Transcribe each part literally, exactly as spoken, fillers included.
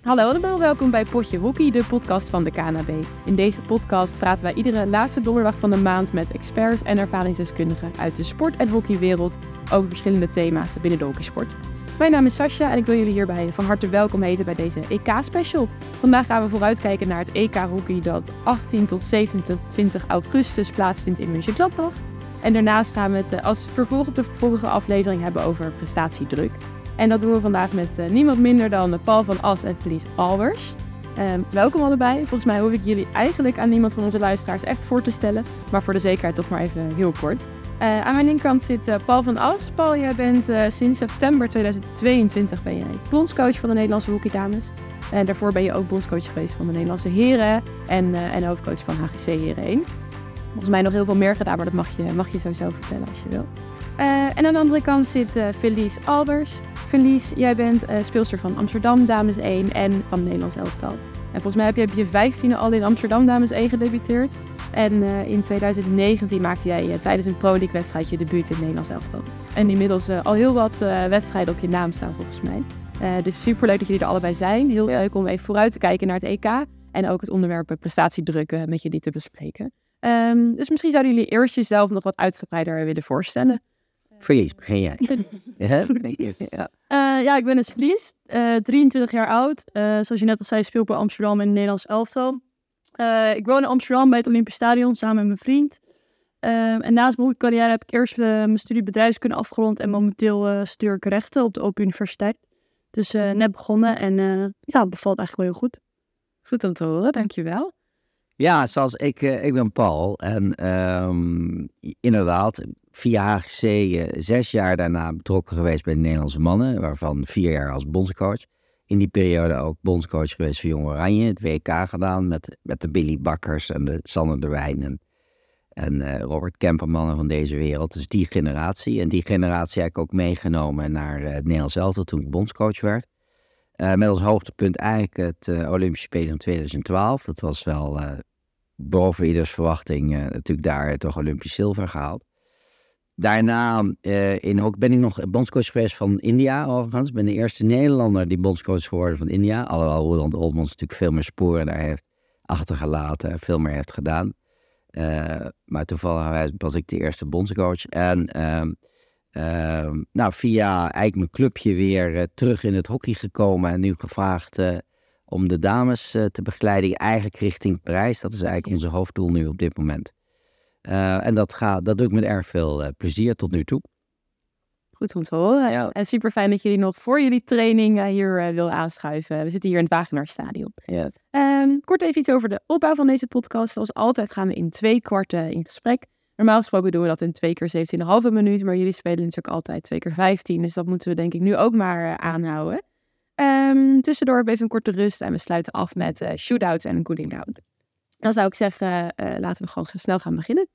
Hallo allemaal, welkom bij Potje Hockey, de podcast van de K N H B. In deze podcast praten wij iedere laatste donderdag van de maand met experts en ervaringsdeskundigen uit de sport- en hockeywereld over verschillende thema's binnen de hockeysport. Mijn naam is Sascha en ik wil jullie hierbij van harte welkom heten bij deze E K-special. Vandaag gaan we vooruitkijken naar het E K Hockey dat achttien tot zevenentwintig augustus plaatsvindt in Mönchengladbach. En daarnaast gaan we het als vervolg op de vorige aflevering hebben over prestatiedruk. En dat doen we vandaag met uh, niemand minder dan Paul van As en Felice Albers. Um, welkom allebei. Volgens mij hoef ik jullie eigenlijk aan niemand van onze luisteraars echt voor te stellen. Maar voor de zekerheid toch maar even heel kort. Uh, aan mijn linkerkant zit uh, Paul van As. Paul, jij bent uh, sinds september tweeduizend tweeëntwintig ben jij bondscoach van de Nederlandse hockeydames. En daarvoor ben je ook bondscoach geweest van de Nederlandse heren en, uh, en hoofdcoach van H G C Heren één. Volgens mij nog heel veel meer gedaan, maar dat mag je, mag je zo zelf vertellen als je wil. Uh, en aan de andere kant zit uh, Felice Albers. Felice, jij bent uh, speelster van Amsterdam Dames één en van het Nederlands elftal. En volgens mij heb je op je vijftiende al in Amsterdam Dames één gedebuteerd. En uh, in tweeduizend negentien maakte jij uh, tijdens een Pro League wedstrijd je debuut in het Nederlands elftal. En inmiddels uh, al heel wat uh, wedstrijden op je naam staan volgens mij. Uh, dus superleuk dat jullie er allebei zijn. Heel leuk om even vooruit te kijken naar het E K. En ook het onderwerp uh, prestatiedruk uh, met jullie te bespreken. Um, dus misschien zouden jullie eerst jezelf nog wat uitgebreider willen voorstellen. Felice, begin jij. ja. Uh, ja, ik ben dus Felice, uh, drieëntwintig jaar oud. Uh, zoals je net al zei, speel ik bij Amsterdam in het Nederlands elftal. Uh, ik woon in Amsterdam bij het Olympisch Stadion samen met mijn vriend. Uh, en naast mijn hockeycarrière heb ik eerst uh, mijn studie bedrijfskunde afgerond en momenteel uh, studeer ik rechten op de Open Universiteit. Dus uh, net begonnen en uh, ja, het bevalt eigenlijk wel heel goed. Goed om te horen, dankjewel. Ja, zoals ik, uh, ik ben Paul en um, inderdaad via H G C uh, zes jaar daarna betrokken geweest bij de Nederlandse mannen, waarvan vier jaar als bondscoach. In die periode ook bondscoach geweest voor Jong Oranje, het W K gedaan met, met de Billy Bakkers en de Sander de Wijn en, en uh, Robert Kempermannen van deze wereld. Dus die generatie en die generatie heb ik ook meegenomen naar uh, het Nederlands elftal toen ik bondscoach werd. Uh, met als hoogtepunt eigenlijk het uh, Olympische Spelen van tweeduizend twaalf. Dat was wel uh, boven ieders verwachting uh, natuurlijk daar toch Olympisch zilver gehaald. Daarna uh, in, ook ben ik nog bondscoach geweest van India overigens. Ik ben de eerste Nederlander die bondscoach geworden van India. Alhoewel Roland Olmans natuurlijk veel meer sporen daar heeft achtergelaten en veel meer heeft gedaan. Uh, maar toevallig was ik de eerste bondscoach. En uh, uh, nou, via eigenlijk mijn clubje weer uh, terug in het hockey gekomen. En nu gevraagd uh, om de dames uh, te begeleiden. Eigenlijk richting Parijs. Dat is eigenlijk onze hoofddoel nu op dit moment. Uh, en dat, gaat, dat doe ik met erg veel uh, plezier tot nu toe. Goed om te horen. Ja. En super fijn dat jullie nog voor jullie training uh, hier uh, willen aanschuiven. We zitten hier in het Wagenaarstadion. Yes. Um, kort even iets over de opbouw van deze podcast. Zoals altijd gaan we in twee kwarten in gesprek. Normaal gesproken doen we dat in twee keer zeventien komma vijf minuut. Maar jullie spelen natuurlijk altijd twee keer vijftien. Dus dat moeten we denk ik nu ook maar uh, aanhouden. Um, tussendoor hebben we even een korte rust. En we sluiten af met uh, shootouts en cooling down. Dan zou ik zeggen, uh, laten we gewoon snel gaan beginnen.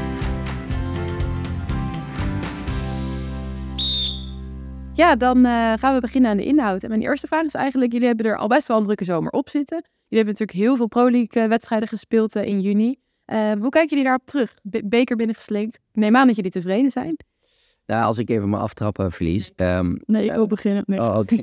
Ja, dan uh, gaan we beginnen aan de inhoud. En mijn eerste vraag is eigenlijk, jullie hebben er al best wel een drukke zomer op zitten. Jullie hebben natuurlijk heel veel Pro League uh, wedstrijden gespeeld uh, in juni. Uh, hoe kijken jullie daarop terug? Be- beker binnengesleept. Ik neem aan dat jullie tevreden zijn. Nou, als ik even mijn aftrappen verlies. Um, nee, ik wil uh, beginnen. Nee. Oh, oké.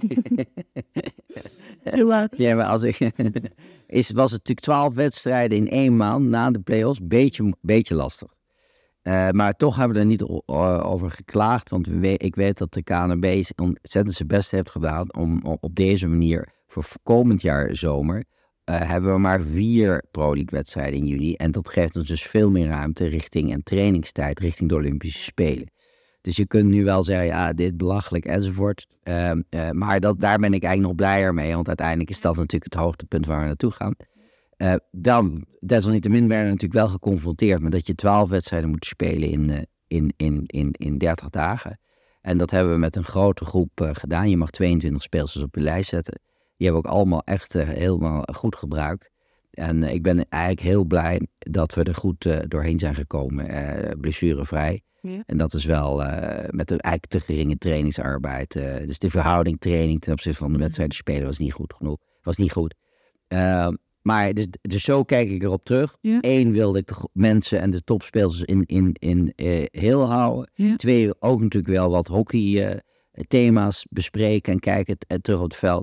Heel laat. Ja, maar als ik... is, was het natuurlijk twaalf wedstrijden in één maand na de play-offs. Beetje, beetje lastig. Uh, maar toch hebben we er niet o- over geklaagd. Want we, ik weet dat de K N H B ontzettend zijn best heeft gedaan om, om op deze manier voor komend jaar zomer... Uh, hebben we maar vier Pro League wedstrijden in juni. En dat geeft ons dus veel meer ruimte richting en trainingstijd richting de Olympische Spelen. Dus je kunt nu wel zeggen, ja, dit belachelijk enzovoort. Uh, uh, maar dat, daar ben ik eigenlijk nog blijer mee. Want uiteindelijk is dat natuurlijk het hoogtepunt waar we naartoe gaan. Uh, dan, desalniettemin werden we natuurlijk wel geconfronteerd met dat je twaalf wedstrijden moet spelen in, uh, in, in, in, in dertig dagen. En dat hebben we met een grote groep uh, gedaan. Je mag tweeëntwintig speelsters op je lijst zetten. Die hebben we ook allemaal echt uh, helemaal goed gebruikt. En uh, ik ben eigenlijk heel blij dat we er goed uh, doorheen zijn gekomen, uh, blessurevrij. Ja. En dat is wel uh, met de eigenlijk te geringe trainingsarbeid. Uh, dus de verhouding training ten opzichte van de wedstrijden spelen was niet goed genoeg. Was niet goed. Uh, maar dus, dus zo kijk ik erop terug. Ja. Eén, wilde ik de mensen en de topspelers in, in, in uh, heel houden. Ja. Twee, ook natuurlijk wel wat hockey uh, thema's bespreken en kijken t- uh, terug op het veld.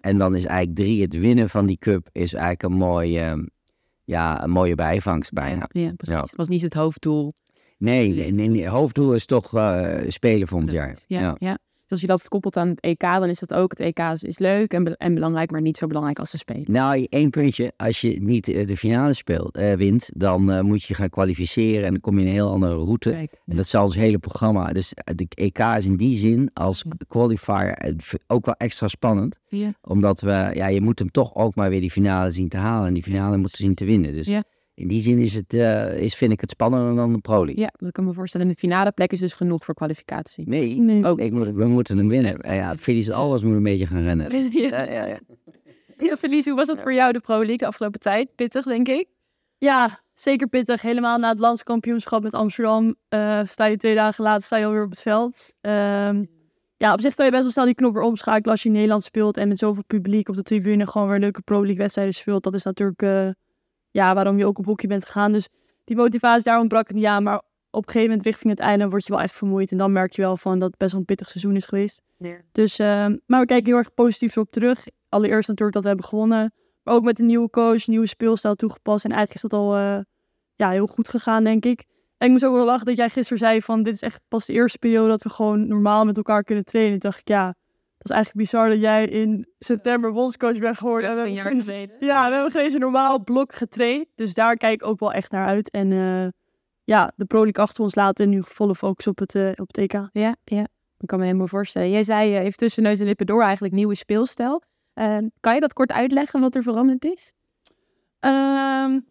En dan is eigenlijk drie, het winnen van die cup, is eigenlijk een mooie, ja, een mooie bijvangst bijna. Ja, ja precies. Ja. Het was niet het hoofddoel. Nee, nee, nee, nee, hoofddoel is toch uh, spelen volgend jaar. Ja, Ja. ja. Dus als je dat koppelt aan het E K, dan is dat ook. Het E K is, is leuk en, be- en belangrijk, maar niet zo belangrijk als de Spelen. Nou, één puntje. Als je niet de finale speelt, uh, wint, dan uh, moet je gaan kwalificeren en dan kom je in een heel andere route. Kijk, ja. En dat zal ons hele programma. Dus de E K is in die zin als qualifier ook wel extra spannend. Ja. Omdat we, ja, je moet hem toch ook maar weer die finale zien te halen en die finale moeten zien te winnen. Dus Ja. in die zin is het, uh, is, vind ik het spannender dan de Pro League. Ja, dat kan me voorstellen. De finale plek is dus genoeg voor kwalificatie. Nee, Nee. Ook. Ik moet, we moeten hem winnen. Uh, ja, Phillies alles moet een beetje gaan rennen. Ja. Ja, ja, ja. Ja, Felice, hoe was dat voor jou, de Pro League, de afgelopen tijd? Pittig, denk ik. Ja, zeker pittig. Helemaal na het landskampioenschap met Amsterdam uh, sta je twee dagen later sta je alweer op het veld. Um, ja, op zich kan je best wel snel die knop weer omschakelen als je in Nederland speelt en met zoveel publiek op de tribune gewoon weer leuke Pro League wedstrijden speelt. Dat is natuurlijk uh, ja, waarom je ook op hockey bent gegaan. Dus die motivatie daar ontbrak het niet aan, maar op een gegeven moment richting het einde word je wel echt vermoeid. En dan merk je wel van dat het best wel een pittig seizoen is geweest. Ja. Dus, uh, maar we kijken heel erg positief erop terug. Allereerst natuurlijk dat we hebben gewonnen. Maar ook met een nieuwe coach, nieuwe speelstijl toegepast. En eigenlijk is dat al uh, ja, heel goed gegaan, denk ik. En ik moest ook wel lachen dat jij gisteren zei van dit is echt pas de eerste periode dat we gewoon normaal met elkaar kunnen trainen. Toen dacht ik, ja, dat is eigenlijk bizar dat jij in september bondscoach bent geworden. En we Een hebben jaar geen, geleden. ja, we hebben geen eens een normaal blok getraind. Dus daar kijk ik ook wel echt naar uit. En uh, ja, de Pro League achter ons laten en nu volle focus op het, uh, op het E K. Ja, ja, dat kan me helemaal voorstellen. Jij zei uh, even tussen neus en lippen door eigenlijk nieuwe speelstijl. Uh, kan je dat kort uitleggen wat er veranderd is? Um,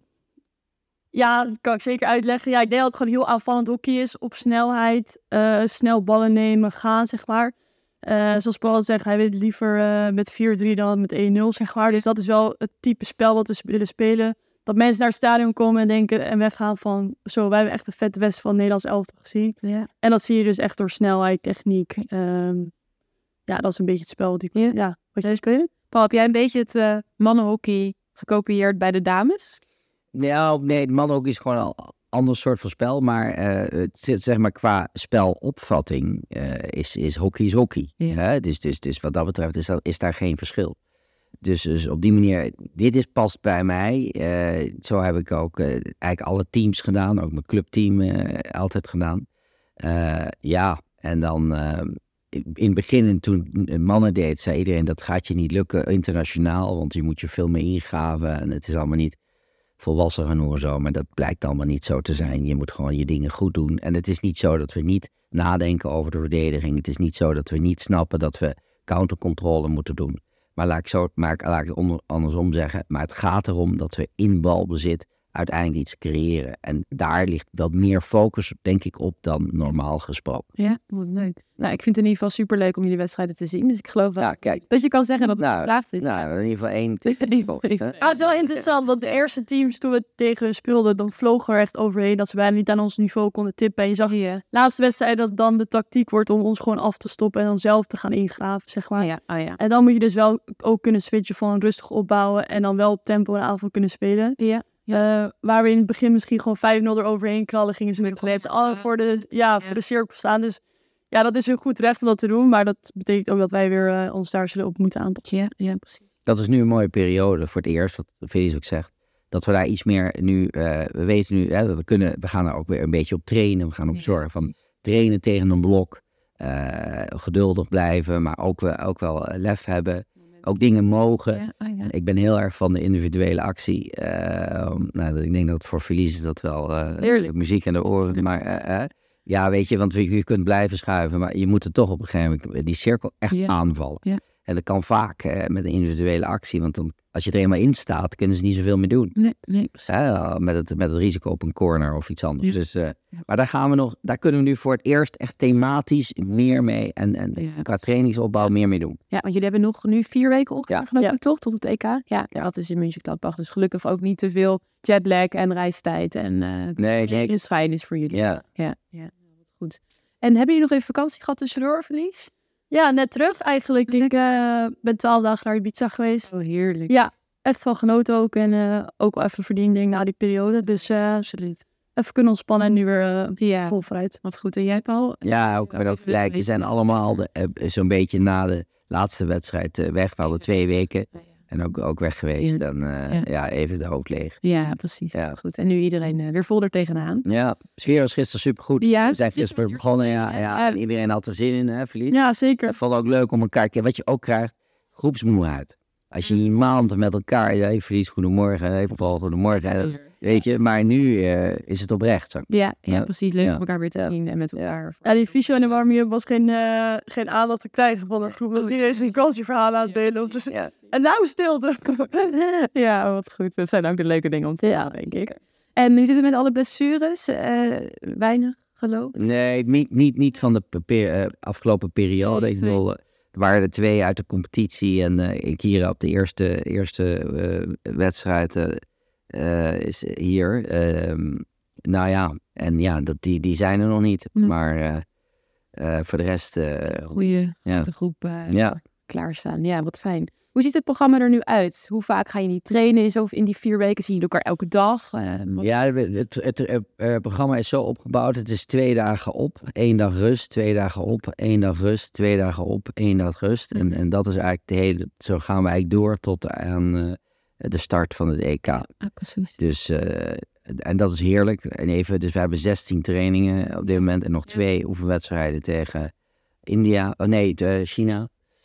ja, dat kan ik zeker uitleggen. Ja, ik denk dat het gewoon heel aanvallend hockey is. Op snelheid, uh, snel ballen nemen, gaan, zeg maar. Uh, zoals Paul zegt, hij weet liever uh, met vier drie dan met één nul, zeg maar. Dus dat is wel het type spel wat we willen spelen. Dat mensen naar het stadion komen en denken en weggaan van... Zo, wij hebben echt de vette wedstrijd van het Nederlands elftal gezien. Ja. En dat zie je dus echt door snelheid, techniek. Um, ja, dat is een beetje het spel wat ik... Ja. Ja, wat jij spelen? Paul, heb jij een beetje het uh, mannenhockey gekopieerd bij de dames? Nou, nee, het mannenhockey is gewoon een ander soort van spel. Maar uh, het zit, zeg maar qua spelopvatting uh, is, is hockey is hockey. Ja. Hè? Dus, dus, dus wat dat betreft is, dat, is daar geen verschil. Dus, dus op die manier, dit is past bij mij. Uh, zo heb ik ook uh, eigenlijk alle teams gedaan. Ook mijn clubteam uh, altijd gedaan. Uh, ja, en dan... Uh, in het begin, toen mannen deed, zei iedereen dat gaat je niet lukken internationaal, want je moet je veel meer ingraven en het is allemaal niet volwassen genoeg zo, maar dat blijkt allemaal niet zo te zijn. Je moet gewoon je dingen goed doen en het is niet zo dat we niet nadenken over de verdediging. Het is niet zo dat we niet snappen dat we countercontrole moeten doen. Maar laat ik, zo, maar laat ik het onder, andersom zeggen, maar het gaat erom dat we in balbezit uiteindelijk iets creëren. En daar ligt wat meer focus, denk ik, op dan normaal gesproken. Ja, wat leuk. Nou, ik vind het in ieder geval superleuk om jullie wedstrijden te zien. Dus ik geloof wel Ja, kijk. dat je kan zeggen dat het Nou, geslaagd is. Nou, in ieder geval één. Ah, het is wel interessant, want de eerste teams toen we tegen hun speelden, dan vlogen we er echt overheen dat ze bijna niet aan ons niveau konden tippen. En je zag Ja. laatste wedstrijd dat dan de tactiek wordt om ons gewoon af te stoppen en dan zelf te gaan ingraven, zeg maar. Oh ja, oh ja. En dan moet je dus wel ook kunnen switchen van rustig opbouwen en dan wel op tempo en aanval kunnen spelen. Ja. Uh, waar we in het begin misschien gewoon vijf nul eroverheen knallen, gingen ze Met met klep, al ja. voor de, ja, Ja. voor de cirkel staan. Dus ja, dat is een goed recht om dat te doen, maar dat betekent ook dat wij weer uh, ons daar zullen op moeten aanpassen. Ja, ja, precies. Dat is nu een mooie periode voor het eerst, wat Felix ook zegt. Dat we daar iets meer nu, uh, we weten nu, hè, we, kunnen, we gaan er ook weer een beetje op trainen. We gaan op Ja, zorgen van trainen tegen een blok. Uh, geduldig blijven, maar ook, uh, ook wel lef hebben. Ook dingen mogen. Ja, oh ja. Ik ben heel erg van de individuele actie. Uh, nou, ik denk dat voor Felice is dat wel uh, Heerlijk. muziek in de oren. Maar uh, uh, ja, weet je, want je kunt blijven schuiven. Maar je moet er toch op een gegeven moment die cirkel echt Ja. aanvallen. Ja. En dat kan vaak uh, met een individuele actie. Want dan, als je er eenmaal in staat, kunnen ze niet zoveel meer doen. Nee, nee, precies. Uh, met, het, met het risico op een corner of iets anders. Ja. Dus, uh, maar daar gaan we nog, daar kunnen we nu voor het eerst echt thematisch meer mee. En, en Ja. qua trainingsopbouw meer mee doen. Ja, want jullie hebben nog nu vier weken ongeveer, Ja. geloof Ja. ik, toch? Tot het E K? Ja, ja. Dat is in Mönchengladbach. Dus gelukkig ook niet te veel jetlag en reistijd. En uh, Nee, dat is fijn is voor jullie. Ja. Ja, ja, wat goed. En hebben jullie nog even vakantie gehad tussendoor, Verlies? Ja, net terug eigenlijk. Ik uh, ben twaalf dagen naar Ibiza geweest. Oh, heerlijk. Ja, echt wel genoten ook. En uh, ook wel even verdiend denk ik, na die periode. Dus uh, Absoluut. even kunnen ontspannen en nu weer uh, Ja, vol vooruit. wat goed. En jij, Paul? Ja, ook met ook gelijk. We zijn allemaal de, uh, zo'n beetje na de laatste wedstrijd uh, weg. We hadden twee weken en ook, ook weg geweest. Dan uh, ja. ja, even de hoofd leeg. Ja, precies. Ja. Goed. En nu iedereen uh, weer vol er tegenaan. Ja, sfeer was gisteren supergoed. Ja, we zijn gisteren begonnen. Ja, ja, ja. En iedereen had er zin in, hè, Verlies? Ja, zeker. Ik vond het ook leuk om elkaar... Wat je ook krijgt, groepsmoeheid. Als je een maand met elkaar... Ja, hey, Verlies, goedemorgen. Hey, Paul, goedemorgen. Dat, weet je, maar nu uh, is het oprecht. Zo. Ja, ja, ja, precies. Leuk ja. om elkaar weer te ja. zien en met elkaar. Ja, die fysio en de warming-up was geen, uh, geen aandacht te krijgen van een groep. Iedereen is een kansieverhaal aan het delen. Dus... Ja. En nou stilte. Ja, wat goed. Dat zijn ook de leuke dingen om te ja, denk ik. En nu zit het met alle blessures. Uh, weinig geloof? Nee, niet, niet, niet van de per, uh, afgelopen periode. Nee, ik bedoel, uh, er waren er twee uit de competitie. En uh, ik hier op de eerste, eerste uh, wedstrijd... Uh, Uh, is hier. Uh, nou ja, en ja, dat, die, die zijn er nog niet. Ja. Maar uh, uh, voor de rest... Uh, Goeie ja. groep uh, ja. klaarstaan. Ja, wat fijn. Hoe ziet het programma er nu uit? Hoe vaak ga je niet trainen? In, zo, in die vier weken zie je elkaar elke dag? Uh, ja, het, het, het, het uh, programma is zo opgebouwd. Het is twee dagen op, één dag rust. Twee dagen op, één dag rust. Twee dagen op, één dag rust. En, en dat is eigenlijk de hele... Zo gaan we eigenlijk door tot aan... Uh, de start van het E K. Ja, precies. Dus, uh, en dat is heerlijk. En even, dus we hebben zestien trainingen op dit moment en nog twee ja. oefenwedstrijden tegen India, oh nee, uh, China.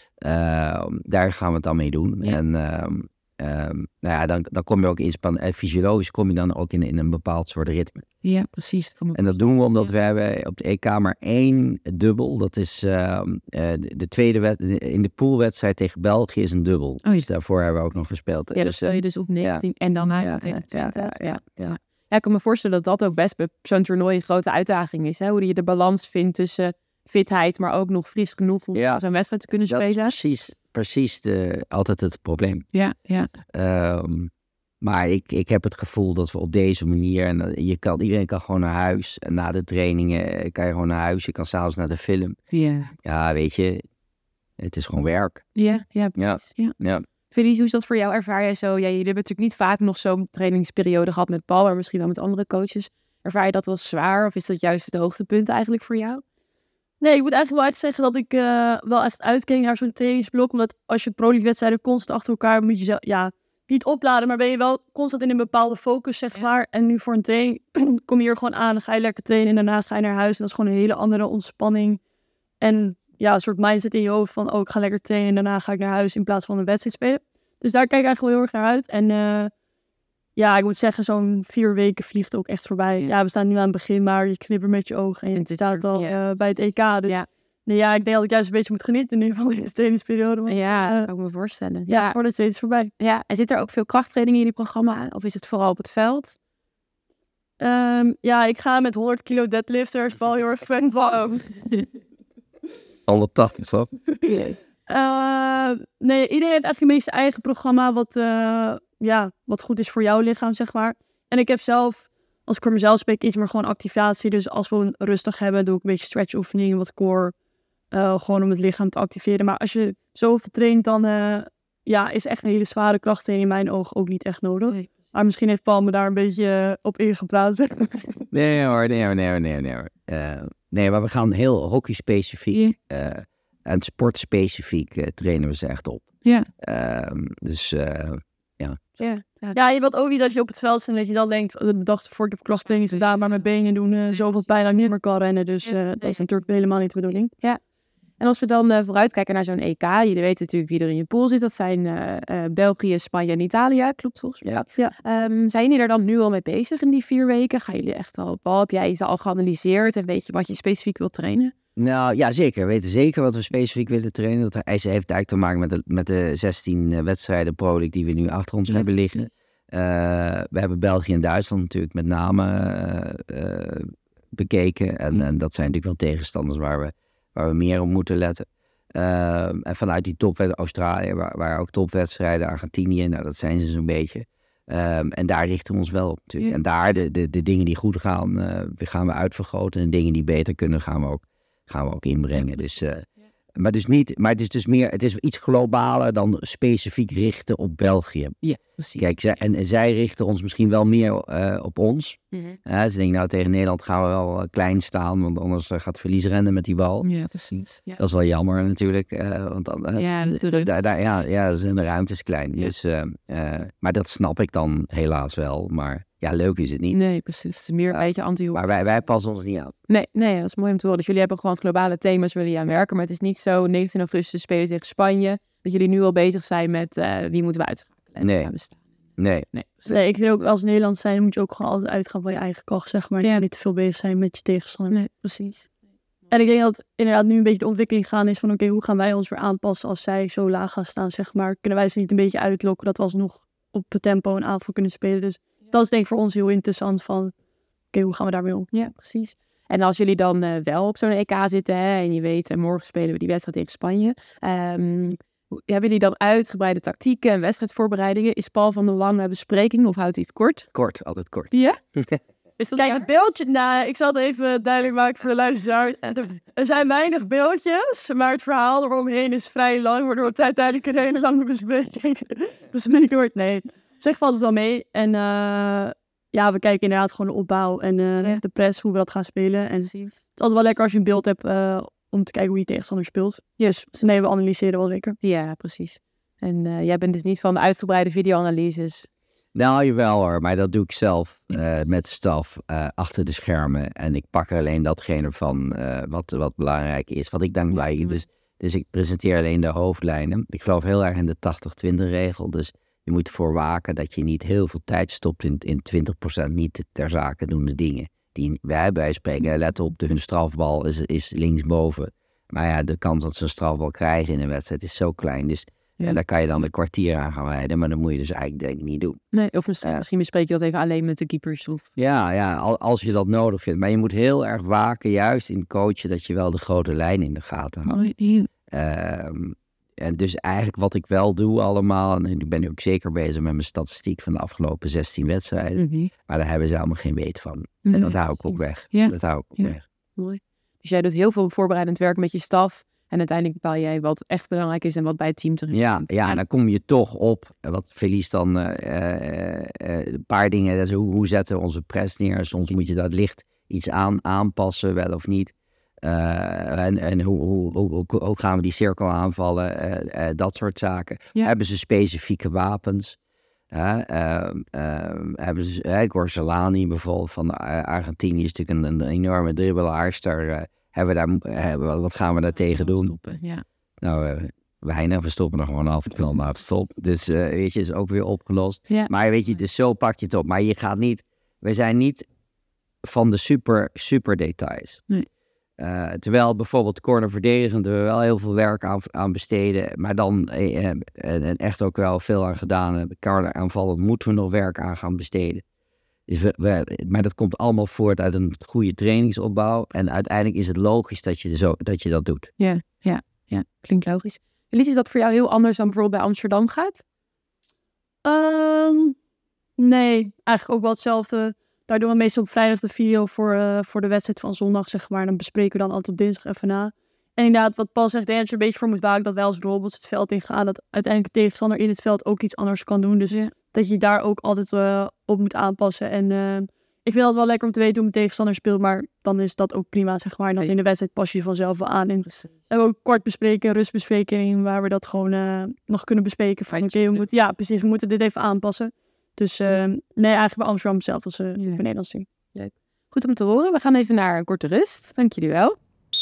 Uh, daar gaan we het dan mee doen. Ja. En um, um, nou ja, dan, dan kom je ook in span- uh, fysiologisch kom je dan ook in, in een bepaald soort ritme. Ja, precies. En dat doen we omdat ja. we hebben op de E K maar één dubbel. Dat is uh, uh, de tweede wed- in de poolwedstrijd tegen België is een dubbel. Oh, ja. Dus daarvoor hebben we ook nog gespeeld. Ja, dat dus, speel je dus op negentien ja. en dan uit ja, tegen twintig. Ja, ja, ja, ja. Ja. Ja, ik kan me voorstellen dat dat ook best bij zo'n toernooi een grote uitdaging is. Hè? Hoe je de balans vindt tussen fitheid, maar ook nog fris genoeg om ja. zo'n wedstrijd te kunnen spelen. Dat is precies, precies de, altijd het probleem. Ja, ja. Um, maar ik, ik heb het gevoel dat we op deze manier... En je kan, iedereen kan gewoon naar huis. En na de trainingen kan je gewoon naar huis. Je kan s'avonds naar de film. Ja. Ja, weet je. Het is gewoon werk. Ja, ja, precies. Ja. Ja. Ja. Felice, hoe is dat voor jou? Ervaar jij zo? Ja, jullie hebben natuurlijk niet vaak nog zo'n trainingsperiode gehad met Paul, maar misschien wel met andere coaches. Ervaar je dat wel zwaar? Of is dat juist het hoogtepunt eigenlijk voor jou? Nee, ik moet eigenlijk wel echt zeggen dat ik uh, wel echt uitkeek naar zo'n trainingsblok. Omdat als je pro-wedstrijden constant achter elkaar moet je zelf, ja, niet opladen, maar ben je wel constant in een bepaalde focus, zeg maar. Ja. En nu voor een training kom je hier gewoon aan, dan ga je lekker trainen en daarna ga je naar huis. En dat is gewoon een hele andere ontspanning. En ja, een soort mindset in je hoofd van, oh, ik ga lekker trainen en daarna ga ik naar huis in plaats van een wedstrijd spelen. Dus daar kijk ik eigenlijk wel heel erg naar uit. En uh, ja, ik moet zeggen, zo'n vier weken vliegt ook echt voorbij. Ja, we staan nu aan het begin, maar je knippert met je ogen en je staat al uh, bij het E K. Dus ja. Nee, ja, ik denk dat ik juist een beetje moet genieten nu van deze trainingsperiode. Want, ja, uh, dat kan ik me voorstellen. Ja, ja. Voordat het is voorbij. Ja, en zit er ook veel krachttraining in jullie programma? Of is het vooral op het veld? Um, ja, ik ga met honderd kilo deadlifters, wel heel erg fan van. honderdtachtig, zo? Uh, nee, iedereen heeft eigenlijk een beetje zijn eigen programma wat, uh, ja, wat goed is voor jouw lichaam, zeg maar. En ik heb zelf, als ik voor mezelf spreek, iets meer gewoon activatie. Dus als we rustig hebben, doe ik een beetje stretchoefeningen, wat core. Uh, gewoon om het lichaam te activeren. Maar als je zoveel traint, dan uh, ja, is echt een hele zware krachttraining in mijn ogen ook niet echt nodig. Nee. Maar misschien heeft Paul me daar een beetje uh, op ingepraat. nee hoor, nee hoor, nee hoor, nee hoor. Nee, hoor. Uh, nee, maar we gaan heel hockey-specifiek yeah. uh, en sportspecifiek uh, trainen we ze echt op. Ja. Yeah. Uh, dus uh, ja. Yeah. Ja. Ja, je wilt ook niet dat je op het veld staat en dat je dan denkt, de dag ervoor ik heb krachttraining gedaan, maar mijn benen doen uh, zoveel pijn dat ik niet meer kan rennen. Dus uh, dat is natuurlijk helemaal niet de bedoeling. Ja. En als we dan uh, vooruitkijken naar zo'n E K, jullie weten natuurlijk wie er in je pool zit. Dat zijn uh, uh, België, Spanje en Italië, klopt volgens mij. Ja. Ja. Um, zijn jullie er dan nu al mee bezig in die vier weken? Gaan jullie echt al, Paul, heb jij ze al geanalyseerd en weet je wat je specifiek wilt trainen? Nou ja, zeker. We weten zeker wat we specifiek willen trainen. Dat heeft eigenlijk te maken met de, met de zestien uh, wedstrijden Pro League die we nu achter ons ja, hebben liggen. Uh, we hebben België en Duitsland natuurlijk met name uh, uh, bekeken. En, en dat zijn natuurlijk wel tegenstanders waar we, waar we meer op moeten letten. Uh, en vanuit die topwedstrijden, Australië, waar, waar ook topwedstrijden, Argentinië, nou dat zijn ze zo'n beetje. Um, en daar richten we ons wel op natuurlijk. Ja. En daar de, de, de dingen die goed gaan, uh, gaan we uitvergroten. En de dingen die beter kunnen, gaan we ook, gaan we ook inbrengen. Dus uh, maar, dus niet, maar het is dus meer, het is iets globaler dan specifiek richten op België. Ja, precies. Kijk, zij, en, en zij richten ons misschien wel meer uh, op ons. Mm-hmm. Uh, ze denken, nou tegen Nederland gaan we wel uh, klein staan, want anders uh, gaat verlies rennen met die bal. Ja, precies. Ja. Dat is wel jammer natuurlijk. Uh, want dan, uh, ja, natuurlijk. Da, da, ja, ja, de ruimte is klein. Ja. Dus, uh, uh, maar dat snap ik dan helaas wel. Maar ja, leuk is het niet. Nee, precies. Het is meer een uh, beetje anti Maar wij, wij passen ons niet aan. Nee, nee, dat is mooi om te horen. Dus jullie hebben gewoon globale thema's waar jullie aan werken. Maar het is niet zo negentien augustus spelen tegen Spanje. Dat jullie nu al bezig zijn met uh, wie moeten we uitschakelen. En nee. gaan we staan. Nee. Nee. nee, ik vind ook als Nederland zijn moet je ook gewoon altijd uitgaan van je eigen kracht, zeg maar. Ja. Niet te veel bezig zijn met je tegenstander. Nee, precies. En ik denk dat inderdaad nu een beetje de ontwikkeling gaan is van oké, okay, hoe gaan wij ons weer aanpassen als zij zo laag gaan staan, zeg maar. Kunnen wij ze niet een beetje uitlokken dat we alsnog op het tempo een aanval kunnen spelen. Dus dat is denk ik voor ons heel interessant van oké, okay, hoe gaan we daarmee om? Ja, precies. En als jullie dan uh, wel op zo'n E K zitten hè, en je weet, uh, morgen spelen we die wedstrijd tegen Spanje. Um, hebben jullie dan uitgebreide tactieken en wedstrijdvoorbereidingen? Is Paul van der Lange bespreking of houdt hij het kort? Kort, altijd kort. Ja? Is dat Kijk, het beeldje, nou, ik zal het even duidelijk maken voor de luisteraar. Er zijn weinig beeldjes, maar het verhaal eromheen is vrij lang, waardoor het uiteindelijk een hele lange bespreking, bespreking wordt. Nee, zeg valt het wel mee. En uh, ja, we kijken inderdaad gewoon de opbouw en uh, ja. de press, hoe we dat gaan spelen. En het is altijd wel lekker als je een beeld hebt uh, om te kijken hoe je tegenstander speelt. Yes. Dus nee, we analyseren wel zeker. Ja, precies. En uh, jij bent dus niet van de uitgebreide video-analyses? Nou, jawel hoor, maar dat doe ik zelf uh, met staf uh, achter de schermen. En ik pak er alleen datgene van uh, wat, wat belangrijk is, wat ik denk belangrijk is. Dus, dus ik presenteer alleen de hoofdlijnen. Ik geloof heel erg in de tachtig twintig regel. Dus je moet ervoor waken dat je niet heel veel tijd stopt in, in twintig procent niet ter zake doende dingen. Die wij bij spreken, let op, de, hun strafbal is, is linksboven. Maar ja, de kans dat ze een strafbal krijgen in een wedstrijd is zo klein. Dus ja. En daar kan je dan een kwartier aan gaan wijden, maar dan moet je dus eigenlijk denk ik niet doen. Nee, of misschien, uh, misschien bespreek je dat even alleen met de keepers. Of... Ja, ja, als je dat nodig vindt. Maar je moet heel erg waken, juist in coachen, dat je wel de grote lijn in de gaten houdt. Oh, ja. um, en dus eigenlijk wat ik wel doe allemaal, en ik ben nu ook zeker bezig met mijn statistiek van de afgelopen zestien wedstrijden, mm-hmm. maar daar hebben ze allemaal geen weet van. Nee, en dat hou ik ook weg. Ja. Dat hou ik ook ja. weg. Mooi. Dus jij doet heel veel voorbereidend werk met je staf. En uiteindelijk bepaal jij wat echt belangrijk is en wat bij het team terug. Ja, ja, en dan kom je toch op, wat Felice dan, uh, uh, uh, een paar dingen, dat is hoe, hoe zetten we onze press neer. Soms moet je dat licht iets aan, aanpassen, wel of niet. Uh, en en hoe, hoe, hoe, hoe, hoe gaan we die cirkel aanvallen, uh, uh, dat soort zaken. Ja. Hebben ze specifieke wapens? Uh, uh, uh, hebben ze, uh, Gorzelani bijvoorbeeld van uh, Argentinië is natuurlijk een, een enorme dribbelaarster. Uh, Hebben we daar, hebben, wat gaan we daar tegen doen? Stoppen, ja. Nou, uh, weinig. We stoppen er gewoon af. Het knal naar het stop. Dus uh, weet je, is ook weer opgelost. Ja. Maar weet je, dus zo pak je het op. Maar je gaat niet... We zijn niet van de super, super details. Nee. Uh, terwijl bijvoorbeeld corner verdedigend we wel heel veel werk aan, aan besteden. Maar dan uh, en, en echt ook wel veel aan gedaan hebben. Corner aanvallen moeten we nog werk aan gaan besteden. Dus we, we, maar dat komt allemaal voort uit een goede trainingsopbouw. En uiteindelijk is het logisch dat je, zo, dat, je dat doet. Ja, ja, ja, klinkt logisch. Elise, is dat voor jou heel anders dan bijvoorbeeld bij Amsterdam gaat? Um, nee, eigenlijk ook wel hetzelfde. Daar doen we meestal op vrijdag de video voor, uh, voor de wedstrijd van zondag, zeg maar. Dan bespreken we dan altijd op dinsdag even na. En inderdaad, wat Paul zegt, denk dat je er een beetje voor moet waken dat wij als robots het veld ingaan. Dat uiteindelijk de tegenstander in het veld ook iets anders kan doen. Dus ja. Dat je daar ook altijd uh, op moet aanpassen. En uh, ik vind het wel lekker om te weten hoe mijn tegenstander speelt. Maar dan is dat ook prima, zeg maar. En dan in de wedstrijd pas je vanzelf wel aan. En we hebben ook kort bespreken, rustbespreking, waar we dat gewoon uh, nog kunnen bespreken. Van, okay, we moeten, ja, precies, we moeten dit even aanpassen. Dus uh, nee, eigenlijk bij Amsterdam zelf als we uh, ja. bij Nederlands zien. Leuk. Goed om te horen. We gaan even naar een korte rust. Dank jullie wel.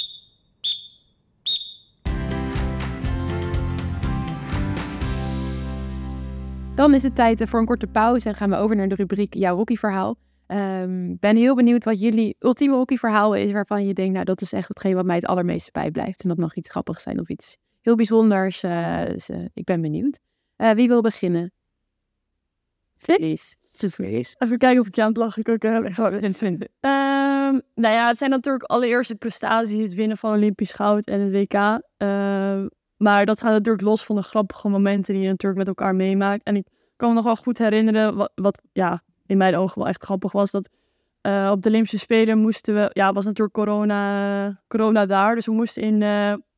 Dan is het tijd voor een korte pauze en gaan we over naar de rubriek Jouw hockeyverhaal. Ik um, ben heel benieuwd wat jullie ultieme hockeyverhaal is waarvan je denkt, nou dat is echt hetgeen wat mij het allermeeste bijblijft. En dat mag iets grappigs zijn of iets heel bijzonders. Uh, dus, uh, ik ben benieuwd. Uh, wie wil beginnen? Felice. Even kijken of ik je aan het lachen kan krijgen. Um, nou ja, het zijn natuurlijk allereerst de prestaties, het winnen van Olympisch goud en het W K. Uh, maar dat gaat natuurlijk los van de grappige momenten die je natuurlijk met elkaar meemaakt. En ik kan me nog wel goed herinneren, wat, wat ja, in mijn ogen wel echt grappig was, dat uh, op de Olympische Spelen moesten we, ja, was natuurlijk corona, corona daar. Dus we moesten in, uh,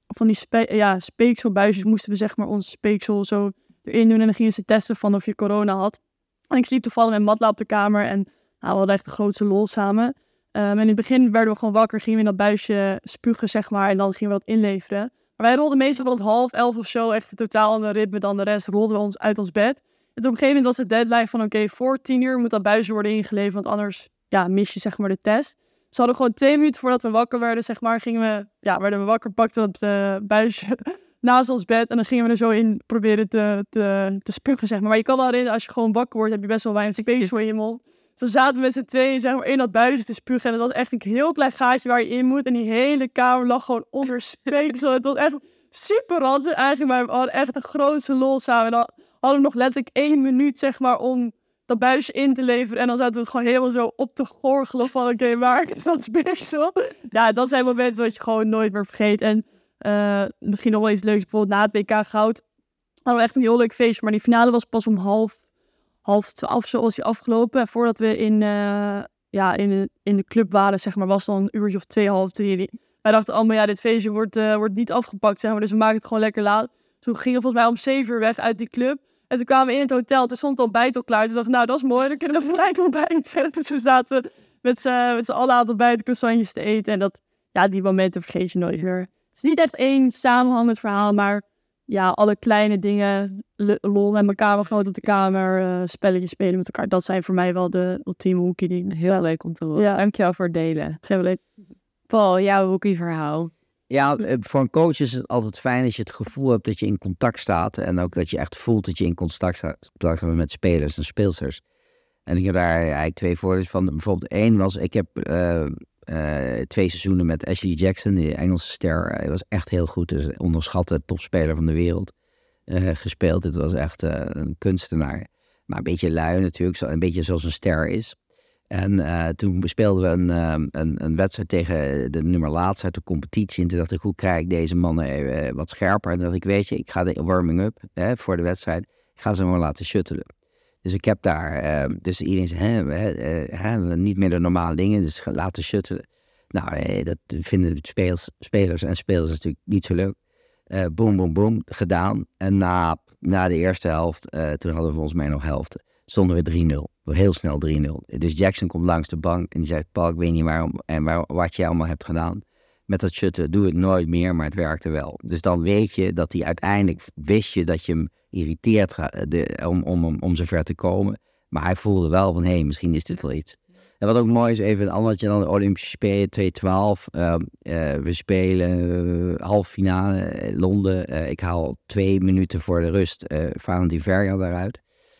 van die spe- ja, speekselbuisjes moesten we zeg maar ons speeksel zo erin doen. En dan gingen ze testen van of je corona had. En ik sliep toevallig met Matla op de kamer. En nou, we hadden echt de grootste lol samen. Um, en in het begin werden we gewoon wakker. Gingen we in dat buisje spugen, zeg maar. En dan gingen we dat inleveren. Maar wij rolden meestal rond half elf of zo. Echt een totaal andere ritme dan de rest. Rolden we ons uit ons bed. En toen op een gegeven moment was de deadline van... Oké, okay, voor tien uur moet dat buisje worden ingeleverd. Want anders ja, mis je zeg maar de test. Ze hadden gewoon twee minuten voordat we wakker werden, zeg maar. Gingen we, ja, werden we wakker, pakten dat uh, buisje naast ons bed. En dan gingen we er zo in proberen te, te, te spugen, zeg maar. Maar je kan wel herinneren, als je gewoon wakker wordt, heb je best wel weinig speeksel in je mond. Toen zaten we met z'n tweeën zeg maar, in dat buisje te spugen. En dat was echt een heel klein gaatje waar je in moet. En die hele kamer lag gewoon onder speeksel. Het was echt super ranzig eigenlijk. Maar we hadden echt de grootste lol samen. En dan hadden we nog letterlijk één minuut, zeg maar, om dat buisje in te leveren. En dan zaten we het gewoon helemaal zo op te gorgelen van... Oké, okay, waar is dat speeksel? Ja, dat zijn momenten dat je gewoon nooit meer vergeet. En uh, misschien nog wel iets leuks. Bijvoorbeeld na het W K Goud hadden we echt een heel leuk feestje. Maar die finale was pas om half, half twaalf zo was die afgelopen. En voordat we in, uh, ja, in, de, in de club waren, zeg maar, was dan een uurtje of twee, half drie. Wij dachten allemaal, ja, dit feestje wordt, uh, wordt niet afgepakt, zeg maar. Dus we maken het gewoon lekker laat. Toen gingen we volgens mij om zeven uur weg uit die club. En toen kwamen we in het hotel. Toen stond het ontbijt al klaar. Toen dacht ik, nou, dat is mooi. Dan kunnen we gelijk ontbijten. Dus toen zaten we met z'n allen aan het ontbijt croissantjes te eten. En dat, ja, die momenten vergeet je nooit meer. Het is niet echt één samenhangend verhaal. Maar ja, alle kleine dingen. Lol met elkaar, genoten op de kamer. Uh, spelletjes spelen met elkaar. Dat zijn voor mij wel de ultieme hoekie dingen. Heel leuk om te horen. Ja. Dankjewel voor het delen. Heel leuk. Paul, jouw hoekie verhaal. Ja, voor een coach is het altijd fijn als je het gevoel hebt dat je in contact staat. En ook dat je echt voelt dat je in contact staat met spelers en speelsters. En ik heb daar eigenlijk twee voorbeelden van. Bijvoorbeeld één was, ik heb uh, uh, twee seizoenen met Ashley Jackson, die Engelse ster. Hij was echt heel goed, dus een onderschatte topspeler van de wereld uh, gespeeld. Het was echt uh, een kunstenaar. Maar een beetje lui natuurlijk, zo, een beetje zoals een ster is. En uh, toen speelden we een, uh, een, een wedstrijd tegen de nummer laatste uit de competitie. En toen dacht ik, hoe krijg ik deze mannen uh, wat scherper? En toen dacht ik, weet je, ik ga de warming-up hè, voor de wedstrijd. Ik ga ze maar laten shuttelen. Dus ik heb daar, uh, dus iedereen zei, hè, hè, hè, niet meer de normale dingen, dus laten shuttelen. Nou, hey, dat vinden de spelers, spelers en spelers natuurlijk niet zo leuk. Uh, boom, boom, boom, gedaan. En na, na de eerste helft, uh, toen hadden we volgens mij nog helften, stonden we drie nul. Heel snel drie nul. Dus Jackson komt langs de bank en die zegt, Paul, ik weet niet waarom en waar, wat je allemaal hebt gedaan. Met dat shutten doe het nooit meer, maar het werkte wel. Dus dan weet je dat hij uiteindelijk, wist je dat je hem irriteert de, om, om, om, om zover te komen. Maar hij voelde wel van, hé, hey, misschien is dit wel iets. En wat ook mooi is, even een andertje dan de Olympische Spelen, twee twaalf. Uh, uh, we spelen uh, halve finale uh, Londen. Uh, ik haal twee minuten voor de rust uh, Valentin Verja daaruit.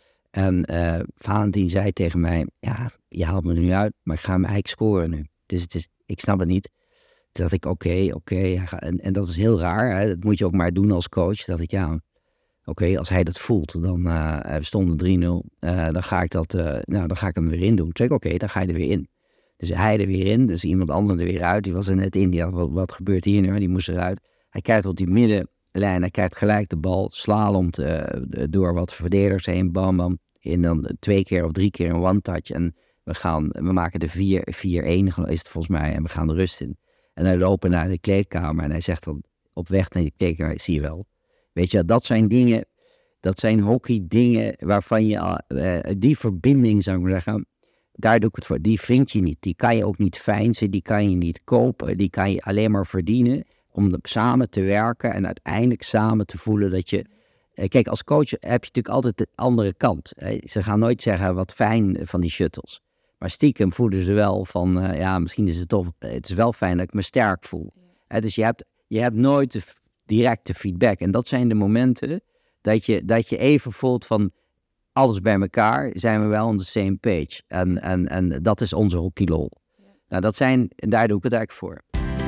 En uh, Valentin zei tegen mij, ja, je haalt me er nu uit, maar ik ga hem eigenlijk scoren nu. Dus het is, ik snap het niet. Toen dacht ik, oké, okay, oké. Okay. En, en dat is heel raar, hè? Dat moet je ook maar doen als coach. Toen dacht ik, ja, oké, okay, als hij dat voelt, dan uh, we stonden drie nul. Uh, dan ga ik dat, uh, nou, dan ga ik hem weer in doen. Toen zei ik, oké, okay, dan ga je er weer in. Dus hij er weer in, dus iemand anders er weer uit. Die was er net in, die had, wat, wat gebeurt hier nu? Die moest eruit. Hij kijkt op die middenlijn, hij kijkt gelijk de bal, slalomt uh, door wat verdedigers heen, bam, bam. En dan twee keer of drie keer een one-touch. En we, gaan, we maken de vier één, is het volgens mij. En we gaan de rust in. En hij lopen naar de kleedkamer. En hij zegt dan op weg naar die kleedkamer, zie je wel. Weet je, dat zijn dingen, dat zijn hockey dingen waarvan je, uh, die verbinding zou ik maar zeggen, daar doe ik het voor. Die vind je niet. Die kan je ook niet feinzen. Die kan je niet kopen. Die kan je alleen maar verdienen om samen te werken. En uiteindelijk samen te voelen dat je... Kijk, als coach heb je natuurlijk altijd de andere kant. Ze gaan nooit zeggen wat fijn van die shuttles. Maar stiekem voelen ze wel van, uh, ja, misschien is het toch, het is wel fijn dat ik me sterk voel. Ja. Dus je hebt, je hebt nooit de directe feedback. En dat zijn de momenten dat je, dat je even voelt van, alles bij elkaar, zijn we wel on the same page. En, en, en dat is onze hockeylol. Ja. Nou, dat zijn, en daar doe ik het eigenlijk voor.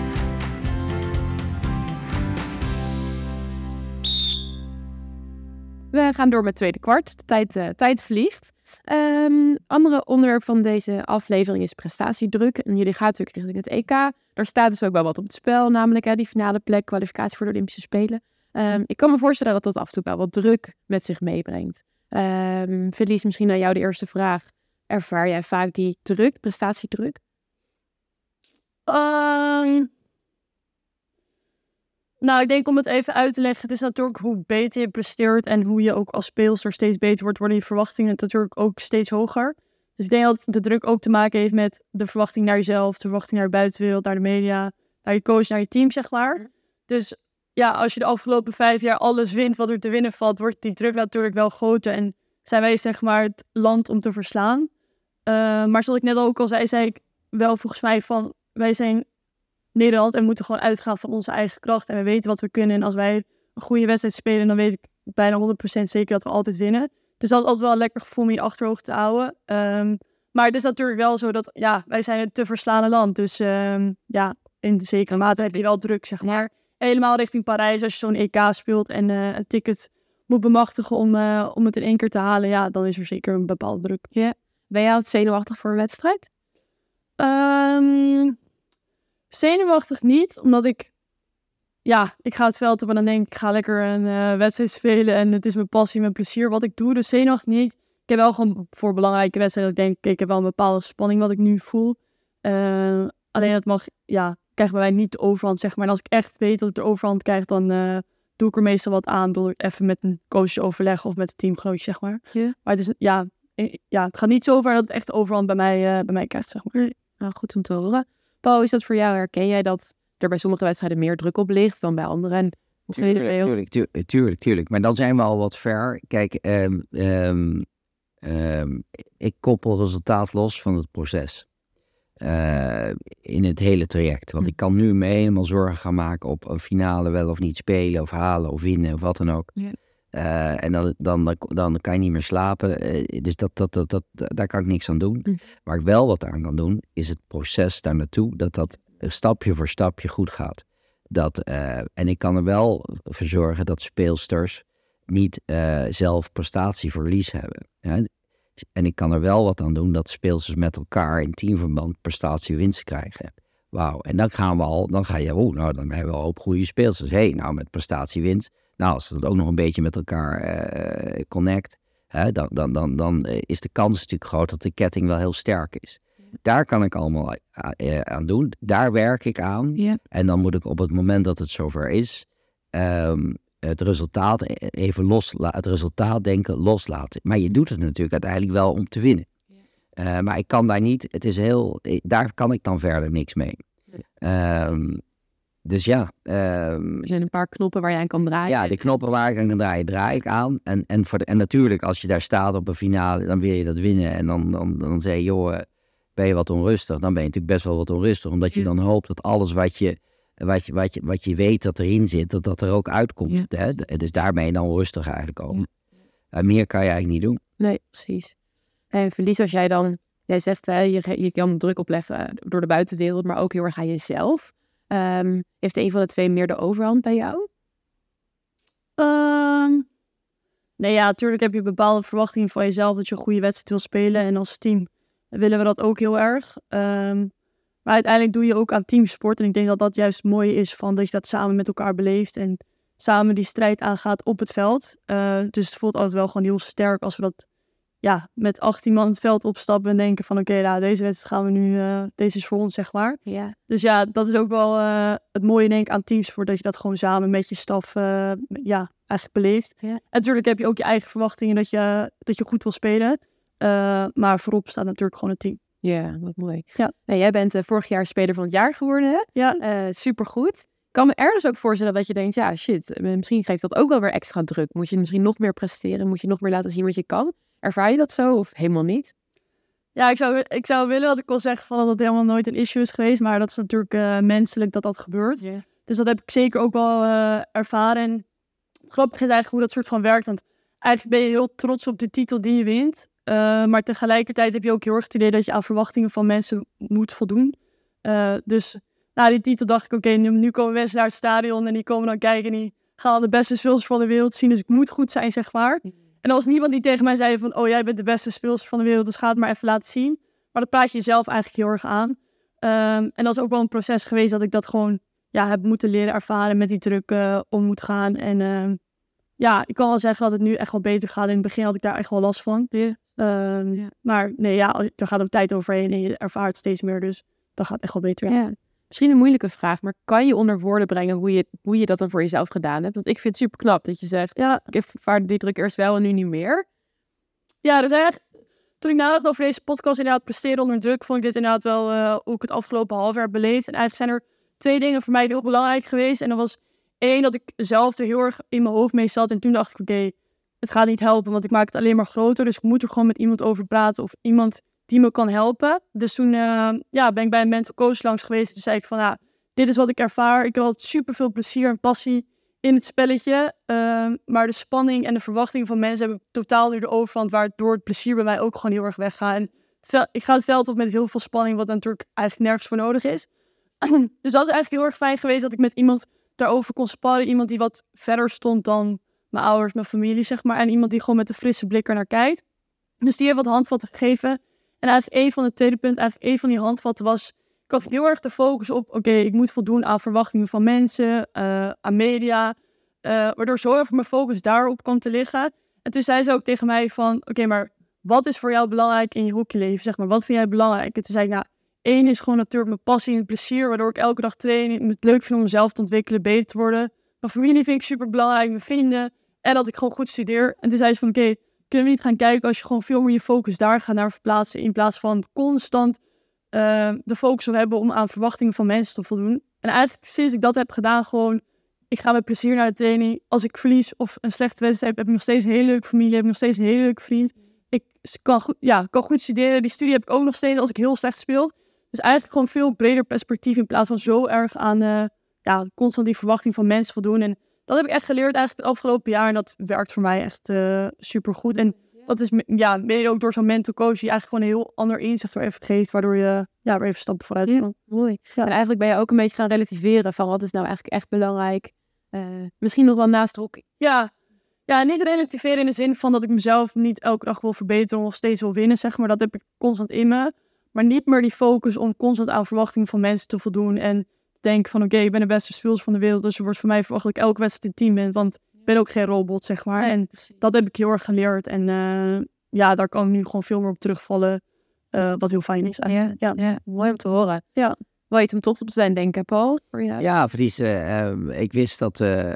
We gaan door met het tweede kwart. De tijd, uh, tijd vliegt. Um, andere onderwerp van deze aflevering is prestatiedruk. En jullie gaan natuurlijk richting het E K. Daar staat dus ook wel wat op het spel. Namelijk hè, die finale plek, kwalificatie voor de Olympische Spelen. Um, ik kan me voorstellen dat dat af en toe wel wat druk met zich meebrengt. Um, Felice, misschien aan jou de eerste vraag. Ervaar jij vaak die druk, prestatiedruk? Um... Nou, ik denk om het even uit te leggen, het is natuurlijk hoe beter je presteert en hoe je ook als speelster steeds beter wordt, worden je verwachtingen natuurlijk ook steeds hoger. Dus ik denk dat de druk ook te maken heeft met de verwachting naar jezelf, de verwachting naar de buitenwereld, naar de media, naar je coach, naar je team, zeg maar. Dus ja, als je de afgelopen vijf jaar alles wint wat er te winnen valt, wordt die druk natuurlijk wel groter en zijn wij zeg maar het land om te verslaan. Uh, maar zoals ik net ook al zei, zei ik wel volgens mij van, wij zijn Nederland en we moeten gewoon uitgaan van onze eigen kracht en we weten wat we kunnen. En als wij een goede wedstrijd spelen, dan weet ik bijna honderd procent zeker dat we altijd winnen. Dus dat is altijd wel een lekker gevoel om in je achterhoofd te houden. Um, maar het is natuurlijk wel zo dat, ja, wij zijn het te verslaande land. Dus um, ja, in zekere mate heb je wel druk, zeg maar. Helemaal richting Parijs, als je zo'n E K speelt en uh, een ticket moet bemachtigen om, uh, om het in één keer te halen, ja, dan is er zeker een bepaalde druk. Yeah. Ben jij altijd zenuwachtig voor een wedstrijd? Um, zenuwachtig niet, omdat ik, ja, ik ga het veld op en dan denk ik, ik ga lekker een uh, wedstrijd spelen en het is mijn passie, mijn plezier wat ik doe. Dus zenuwachtig niet. Ik heb wel gewoon voor belangrijke wedstrijden, ik denk, okay, ik heb wel een bepaalde spanning wat ik nu voel. Uh, alleen dat mag, ja, krijgt bij mij niet de overhand, zeg maar. En als ik echt weet dat het de overhand krijgt, dan uh, doe ik er meestal wat aan door even met een coach te overleggen of met het teamgenootje, zeg maar. Yeah. Maar het is, ja, ja, het gaat niet zo ver dat het echt de overhand bij mij, uh, bij mij krijgt, zeg maar. Nou, goed om te horen. Paul, is dat voor jou? Herken jij dat er bij sommige wedstrijden meer druk op ligt dan bij anderen? Tuurlijk, tuurlijk, tuurlijk, tuurlijk, tuurlijk. Maar dan zijn we al wat ver. Kijk, um, um, um, ik koppel resultaat los van het proces. Uh, in het hele traject. Want ik kan nu me helemaal zorgen gaan maken op een finale wel of niet spelen of halen of winnen of wat dan ook. Ja. Uh, en dan, dan, dan, dan kan je niet meer slapen. Uh, dus dat, dat, dat, dat, daar kan ik niks aan doen. Mm. Waar ik wel wat aan kan doen, is het proces daar naartoe. Dat dat stapje voor stapje goed gaat. Dat, uh, en ik kan er wel voor zorgen dat speelsters niet uh, zelf prestatieverlies hebben. Hè? En ik kan er wel wat aan doen dat speelsters met elkaar in teamverband prestatiewinst krijgen. Wauw. En dan gaan we al, dan ga je, oh, nou, dan hebben we al op goede speelsters. Hé, hey, nou, met prestatiewinst. Nou, als dat ook nog een beetje met elkaar uh, connect, hè, dan, dan, dan, dan is de kans natuurlijk groot dat de ketting wel heel sterk is. Daar kan ik allemaal uh, aan doen. Daar werk ik aan. Yeah. En dan moet ik op het moment dat het zover is, um, het resultaat even loslaten, het resultaat denken loslaten. Maar je doet het natuurlijk uiteindelijk wel om te winnen. Yeah. Uh, maar ik kan daar niet, het is heel, daar kan ik dan verder niks mee. Yeah. Um, Dus ja. Um, er zijn een paar knoppen waar je aan kan draaien. Ja, de knoppen waar ik aan kan draaien, draai ik aan. En, en, voor de, en natuurlijk, als je daar staat op een finale, dan wil je dat winnen. En dan, dan, dan zeg je, joh, ben je wat onrustig? Dan ben je natuurlijk best wel wat onrustig. Omdat je dan hoopt dat alles wat je, wat je, wat je, wat je weet dat erin zit, dat dat er ook uitkomt. Ja. Hè? Dus daar ben je dan rustig eigenlijk over. Ja. Uh, meer kan je eigenlijk niet doen. Nee, precies. En verlies als jij dan, jij zegt, hè, je, je kan druk opleggen door de buitenwereld, maar ook heel erg aan jezelf. Um, heeft een van de twee meer de overhand bij jou? Um, nee, ja, natuurlijk heb je bepaalde verwachtingen van jezelf dat je een goede wedstrijd wil spelen. En als team willen we dat ook heel erg. Um, maar uiteindelijk doe je ook aan teamsport. En ik denk dat dat juist mooi is, van dat je dat samen met elkaar beleeft. En samen die strijd aangaat op het veld. Uh, dus het voelt altijd wel gewoon heel sterk als we dat ja, met achttien man het veld opstappen en denken van oké, okay, nou, deze wedstrijd gaan we nu, uh, deze is voor ons, zeg maar. Ja. Dus ja, dat is ook wel uh, het mooie, denk ik, aan teamsport, dat je dat gewoon samen met je staf, uh, ja, eigenlijk beleeft. Ja. En natuurlijk heb je ook je eigen verwachtingen dat je, dat je goed wil spelen, uh, maar voorop staat natuurlijk gewoon het team. Ja, wat mooi. Ja. Nou, jij bent uh, vorig jaar speler van het jaar geworden, hè? Ja. Uh, supergoed. Ik kan me ergens ook voorstellen dat je denkt, ja, shit, misschien geeft dat ook wel weer extra druk. Moet je misschien nog meer presteren, moet je nog meer laten zien wat je kan. Ervaar je dat zo of helemaal niet? Ja, ik zou, ik zou willen dat ik wil zeggen van dat het helemaal nooit een issue is geweest. Maar dat is natuurlijk uh, menselijk dat dat gebeurt. Yeah. Dus dat heb ik zeker ook wel uh, ervaren. En het grappige is eigenlijk hoe dat soort van werkt. Want eigenlijk ben je heel trots op de titel die je wint. Uh, maar tegelijkertijd heb je ook heel erg het idee dat je aan verwachtingen van mensen moet voldoen. Uh, dus na die titel dacht ik, oké, okay, nu, nu komen mensen naar het stadion. En die komen dan kijken en die gaan de beste speelsters van de wereld zien. Dus ik moet goed zijn, zeg maar. En er was niemand die tegen mij zei van, oh, jij bent de beste speelster van de wereld, dus ga het maar even laten zien. Maar dat praat je jezelf eigenlijk heel erg aan. Um, en dat is ook wel een proces geweest dat ik dat gewoon ja, heb moeten leren ervaren, met die druk uh, om moet gaan. En um, ja, ik kan wel zeggen dat het nu echt wel beter gaat. In het begin had ik daar echt wel last van. Yeah. Um, yeah. Maar nee, ja, er gaat ook tijd overheen en je ervaart steeds meer, dus dat gaat echt wel beter. Ja. Misschien een moeilijke vraag, maar kan je onder woorden brengen hoe je, hoe je dat dan voor jezelf gedaan hebt? Want ik vind het super knap dat je zegt, Ja, ik ervaarde die druk eerst wel en nu niet meer. ja dat is echt... Toen ik nadacht over deze podcast inderdaad presteren onder druk, vond ik dit inderdaad wel uh, hoe ik het afgelopen half jaar beleefd. En eigenlijk zijn er twee dingen voor mij heel belangrijk geweest. En dat was één, dat ik zelf er heel erg in mijn hoofd mee zat. En toen dacht ik, oké, okay, het gaat niet helpen, want ik maak het alleen maar groter. Dus ik moet er gewoon met iemand over praten of iemand die me kan helpen. Dus toen uh, ja, ben ik bij een mental coach langs geweest. Toen zei ik van, ja, dit is wat ik ervaar. Ik heb altijd super veel plezier en passie in het spelletje. Uh, maar de spanning en de verwachtingen van mensen hebben totaal nu de overhand, waardoor het plezier bij mij ook gewoon heel erg weggaat. En vel- ik ga het veld op met heel veel spanning, wat natuurlijk eigenlijk nergens voor nodig is. Dus dat is eigenlijk heel erg fijn geweest dat ik met iemand daarover kon sparren. Iemand die wat verder stond dan mijn ouders, mijn familie, zeg maar. En iemand die gewoon met een frisse blik er naar kijkt. Dus die heeft wat handvatten gegeven. En eigenlijk een van de tweede punt, eigenlijk een van die handvatten was, ik had heel erg de focus op, oké, okay, ik moet voldoen aan verwachtingen van mensen, uh, aan media. Uh, waardoor zo erg mijn focus daarop kwam te liggen. En toen zei ze ook tegen mij van, oké, okay, maar wat is voor jou belangrijk in je hockeyleven? Zeg maar, wat vind jij belangrijk? En toen zei ik, nou, één is gewoon natuurlijk mijn passie en het plezier, waardoor ik elke dag train, het leuk vind om mezelf te ontwikkelen, beter te worden. Mijn familie vind ik super belangrijk, mijn vrienden. En dat ik gewoon goed studeer. En toen zei ze van, oké, okay, kunnen we niet gaan kijken als je gewoon veel meer je focus daar gaat naar verplaatsen, in plaats van constant uh, de focus wil hebben om aan verwachtingen van mensen te voldoen. En eigenlijk sinds ik dat heb gedaan, gewoon, ik ga met plezier naar de training. Als ik verlies of een slechte wedstrijd heb, heb ik nog steeds een hele leuke familie, heb ik nog steeds een hele leuke vriend. Ik kan goed, ja, kan goed studeren. Die studie heb ik ook nog steeds als ik heel slecht speel. Dus eigenlijk gewoon veel breder perspectief in plaats van zo erg aan uh, ja, constant die verwachting van mensen voldoen. En dat heb ik echt geleerd eigenlijk het afgelopen jaar. En dat werkt voor mij echt uh, super goed. En dat is ja, mede ook door zo'n mental coach die eigenlijk gewoon een heel ander inzicht er even geeft. Waardoor je ja, weer even stappen vooruit kan. Ja, mooi. Ja. En eigenlijk ben je ook een beetje gaan relativeren van wat is nou eigenlijk echt belangrijk. Uh, misschien nog wel naast hockey. Ja. ja, niet relativeren in de zin van dat ik mezelf niet elke dag wil verbeteren of nog steeds wil winnen. Zeg maar. Dat heb ik constant in me. Maar niet meer die focus om constant aan verwachtingen van mensen te voldoen. En denk van oké, okay, ik ben de beste speelster van de wereld. Dus er wordt voor mij verwacht dat ik elke wedstrijd in team ben. Want ik ben ook geen robot, zeg maar. En dat heb ik heel erg geleerd. En uh, ja, daar kan ik nu gewoon veel meer op terugvallen. Uh, wat heel fijn is eigenlijk. Ja, ja. ja, mooi om te horen. Ja. Wil je het om trots op zijn, denk ik, Paul? Ja, ja Vries, uh, uh, ik wist dat, uh,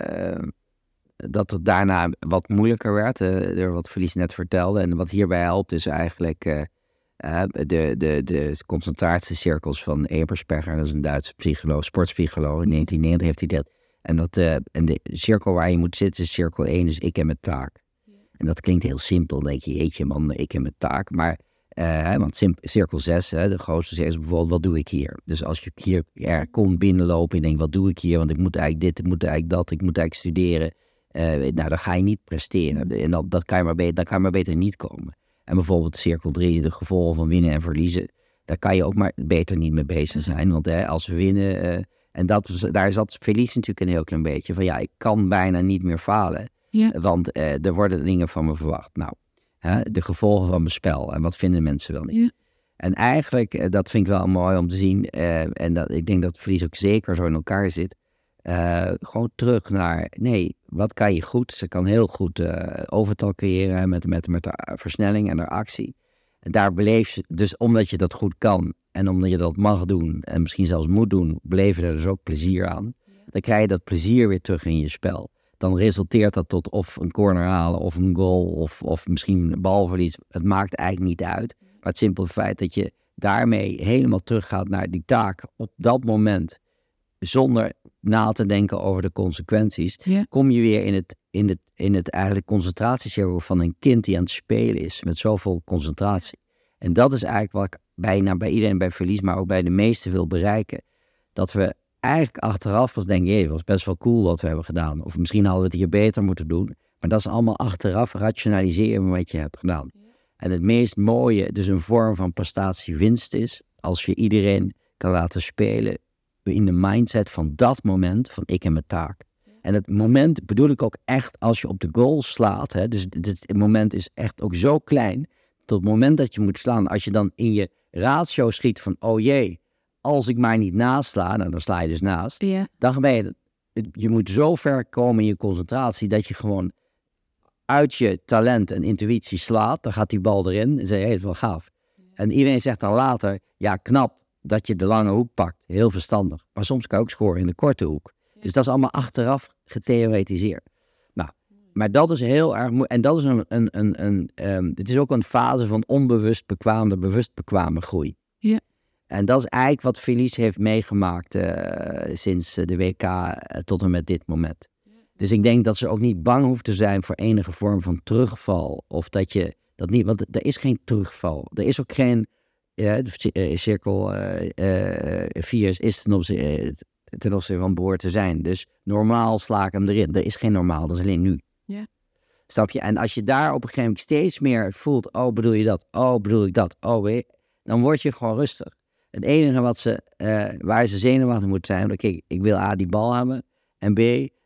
dat het daarna wat moeilijker werd. Uh, door wat Vries net vertelde. En wat hierbij helpt is eigenlijk Uh, Uh, de, de, de concentratiecirkels van Ebersperger, dat is een Duitse psycholoog, sportpsycholoog. In negentien negentig heeft hij dat. En, dat, uh, en de cirkel waar je moet zitten is cirkel één, dus ik en mijn taak. Ja. En dat klinkt heel simpel, dan denk je, jeetje man, ik en mijn taak. Maar, uh, want sim- cirkel zes, hè, de grootste zes is bijvoorbeeld, wat doe ik hier? Dus als je hier er komt binnenlopen en je denkt, wat doe ik hier? Want ik moet eigenlijk dit, ik moet eigenlijk dat, ik moet eigenlijk studeren. Uh, nou, dan ga je niet presteren. En dat, dat kan je maar beter, dan kan je maar beter niet komen. En bijvoorbeeld cirkel drie, de gevolgen van winnen en verliezen. Daar kan je ook maar beter niet mee bezig zijn. Want hè, als we winnen, uh, en dat, daar zat Felice natuurlijk een heel klein beetje van, ja, ik kan bijna niet meer falen. Ja. Want uh, er worden dingen van me verwacht. Nou, hè, de gevolgen van mijn spel. En wat vinden mensen wel niet? Ja. En eigenlijk, uh, dat vind ik wel mooi om te zien. Uh, en dat, ik denk dat Felice ook zeker zo in elkaar zit. Uh, gewoon terug naar, nee, wat kan je goed? Ze kan heel goed uh, overtal creëren met, met, met de versnelling en de actie. En daar beleef ze, dus omdat je dat goed kan en omdat je dat mag doen en misschien zelfs moet doen, beleef je er dus ook plezier aan. Ja. Dan krijg je dat plezier weer terug in je spel. Dan resulteert dat tot of een corner halen of een goal of, of misschien een balverlies. Het maakt eigenlijk niet uit. Maar het simpele feit dat je daarmee helemaal teruggaat naar die taak op dat moment, zonder na te denken over de consequenties, ja. kom je weer in het, in het, in het eigenlijk concentratiecirkel van een kind die aan het spelen is, met zoveel concentratie. En dat is eigenlijk wat ik bijna bij iedereen bij verlies, maar ook bij de meesten wil bereiken. Dat we eigenlijk achteraf pas denken, het was best wel cool wat we hebben gedaan. Of misschien hadden we het hier beter moeten doen. Maar dat is allemaal achteraf rationaliseren wat je hebt gedaan. Ja. En het meest mooie, dus een vorm van prestatiewinst is, als je iedereen kan laten spelen in de mindset van dat moment, van ik en mijn taak. Ja. En het moment bedoel ik ook echt als je op de goal slaat. Hè, dus het moment is echt ook zo klein, tot het moment dat je moet slaan. Als je dan in je ratio schiet van, oh jee, als ik maar niet naast sla, nou, dan sla je dus naast. Ja. Dan ben je, je moet zo ver komen in je concentratie, dat je gewoon uit je talent en intuïtie slaat. Dan gaat die bal erin en zeg je, hey, dat is wel gaaf. Ja. En iedereen zegt dan later, ja, knap. dat je de lange hoek pakt. Heel verstandig. Maar soms kan je ook scoren in de korte hoek. Ja. Dus dat is allemaal achteraf getheoretiseerd. Nou, maar dat is heel erg moeilijk. En dat is een, een, een, een um, het is ook een fase van onbewust bekwame, bewust bekwame groei. Ja. En dat is eigenlijk wat Felice heeft meegemaakt uh, sinds de W K uh, tot en met dit moment. Dus ik denk dat ze ook niet bang hoeft te zijn voor enige vorm van terugval. Of dat je dat niet, want er is geen terugval. Er is ook geen uh, cirkel vier uh, uh, is ten opzichte, uh, ten opzichte van behoort te zijn. Dus normaal sla ik hem erin. Er is geen normaal, dat is alleen nu. Ja. Snap je? En als je daar op een gegeven moment steeds meer voelt, oh bedoel je dat, oh bedoel ik dat, oh weet je, dan word je gewoon rustig. Het enige wat ze, uh, waar ze zenuwachtig moeten zijn, kijk, ik wil A, die bal hebben, en B,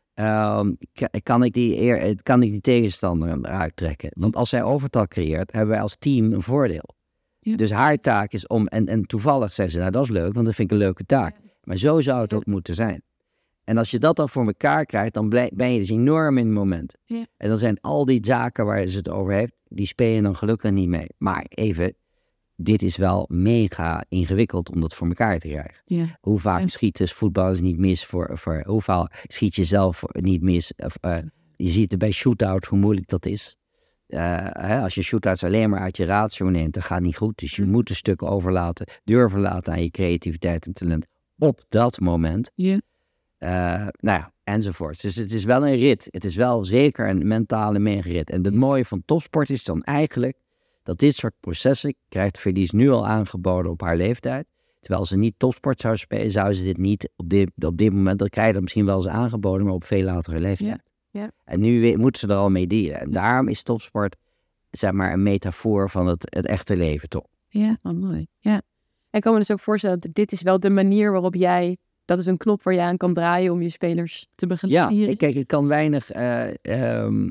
um, kan, ik die eer, kan ik die tegenstander eruit trekken. Want als zij overtal creëert, hebben wij als team een voordeel. Ja. Dus haar taak is om, en, en toevallig zeggen ze, nou dat is leuk, want dat vind ik een leuke taak. Ja. Maar zo zou het ja. ook moeten zijn. En als je dat dan voor elkaar krijgt, dan blij, ben je dus enorm in het moment. Ja. En dan zijn al die zaken waar ze het over heeft, die speel je dan gelukkig niet mee. Maar even, dit is wel mega ingewikkeld om dat voor elkaar te krijgen. Ja. Hoe vaak ja. schieten voetballers niet mis voor, voor hoeveel schiet je zelf niet mis? Of, uh, je ziet er bij shootouts hoe moeilijk dat is. Uh, hè, als je shootouts alleen maar uit je ratio neemt, dan gaat het niet goed. Dus je ja. moet een stuk overlaten, durven laten aan je creativiteit en talent op dat moment. Ja. Uh, nou ja, enzovoort. Dus het is wel een rit. Het is wel zeker een mentale meegerit. En het mooie van topsport is dan eigenlijk dat dit soort processen krijgt Felice nu al aangeboden op haar leeftijd. Terwijl ze niet topsport zou spelen, zou ze dit niet op dit, op dit moment, dat krijg je dat misschien wel eens aangeboden, maar op veel latere leeftijd. Ja. Ja. En nu we, moet ze er al mee dealen. En daarom is topsport, zeg maar, een metafoor van het, het echte leven, toch? Ja, oh, mooi. Ja. En ik kan me dus ook voorstellen dat dit is wel de manier waarop jij, dat is een knop waar jij aan kan draaien om je spelers te begeleiden. Ja, ik, kijk, ik kan weinig, uh, um,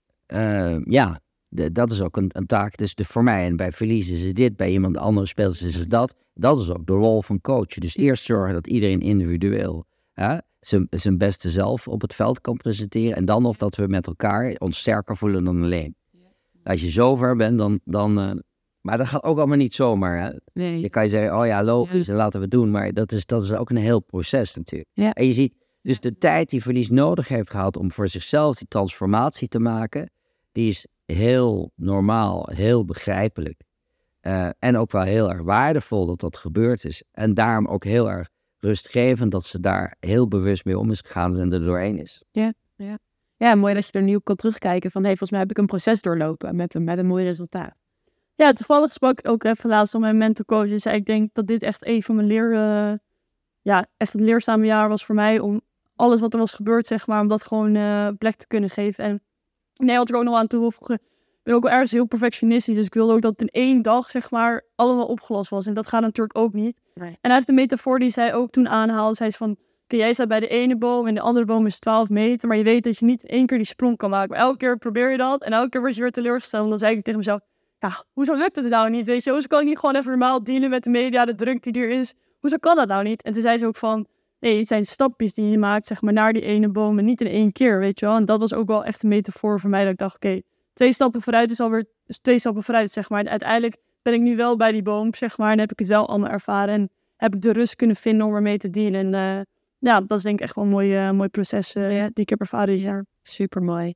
uh, ja, de, dat is ook een, een taak. Dus de, voor mij en bij Felice is het dit, bij iemand anders spelers is het dat. Dat is ook de rol van coach. Dus eerst zorgen dat iedereen individueel hè, zijn, zijn beste zelf op het veld kan presenteren. En dan nog dat we met elkaar ons sterker voelen dan alleen. Als je zover bent, dan... dan uh, maar dat gaat ook allemaal niet zomaar. Hè? Nee. Je kan je zeggen, oh ja, logisch, ja. laten we het doen. Maar dat is, dat is ook een heel proces natuurlijk. Ja. En je ziet, dus de tijd die Felice nodig heeft gehad om voor zichzelf die transformatie te maken, die is heel normaal, heel begrijpelijk. Uh, en ook wel heel erg waardevol dat dat gebeurd is. En daarom ook heel erg rustgevend dat ze daar heel bewust mee om is gegaan en er doorheen is. Ja, ja. Ja, mooi dat je er nu op kan terugkijken van, hey, volgens mij heb ik een proces doorlopen met een, met een mooi resultaat. Ja, toevallig sprak ik ook even laatst op mijn mentorcoach. En zei ik denk dat dit echt een van mijn leer... Uh, ja, echt een leerzame jaar was voor mij. Om alles wat er was gebeurd, zeg maar, om dat gewoon uh, plek te kunnen geven. En nee, wat ik er ook nog aan toe wil voegen. Ik ben ook wel ergens heel perfectionistisch. Dus ik wilde ook dat het in één dag, zeg maar, allemaal opgelost was. En dat gaat natuurlijk ook niet. Nee. En eigenlijk de metafoor die zij ook toen aanhaalde. Zei ze van, okay, jij staat bij de ene boom en de andere boom is twaalf meter. Maar je weet dat je niet in één keer die sprong kan maken. Maar elke keer probeer je dat. En elke keer word je weer teleurgesteld. En dan zei ik tegen mezelf, ja, hoezo lukt het nou niet, weet je? Hoezo kan ik niet gewoon even normaal dealen met de media, de druk die er is? Hoezo kan dat nou niet? En toen zei ze ook van, nee, het zijn stapjes die je maakt, zeg maar, naar die ene boom en niet in één keer, weet je wel? En dat was ook wel echt een metafoor voor mij, dat ik dacht, oké, okay, twee stappen vooruit is alweer twee stappen vooruit, zeg maar. En uiteindelijk ben ik nu wel bij die boom, zeg maar, en heb ik het wel allemaal ervaren en heb ik de rust kunnen vinden om ermee te dealen. En uh, ja, dat is denk ik echt wel een mooi, uh, mooi proces uh, ja, die ik heb ervaren dit jaar. Super mooi.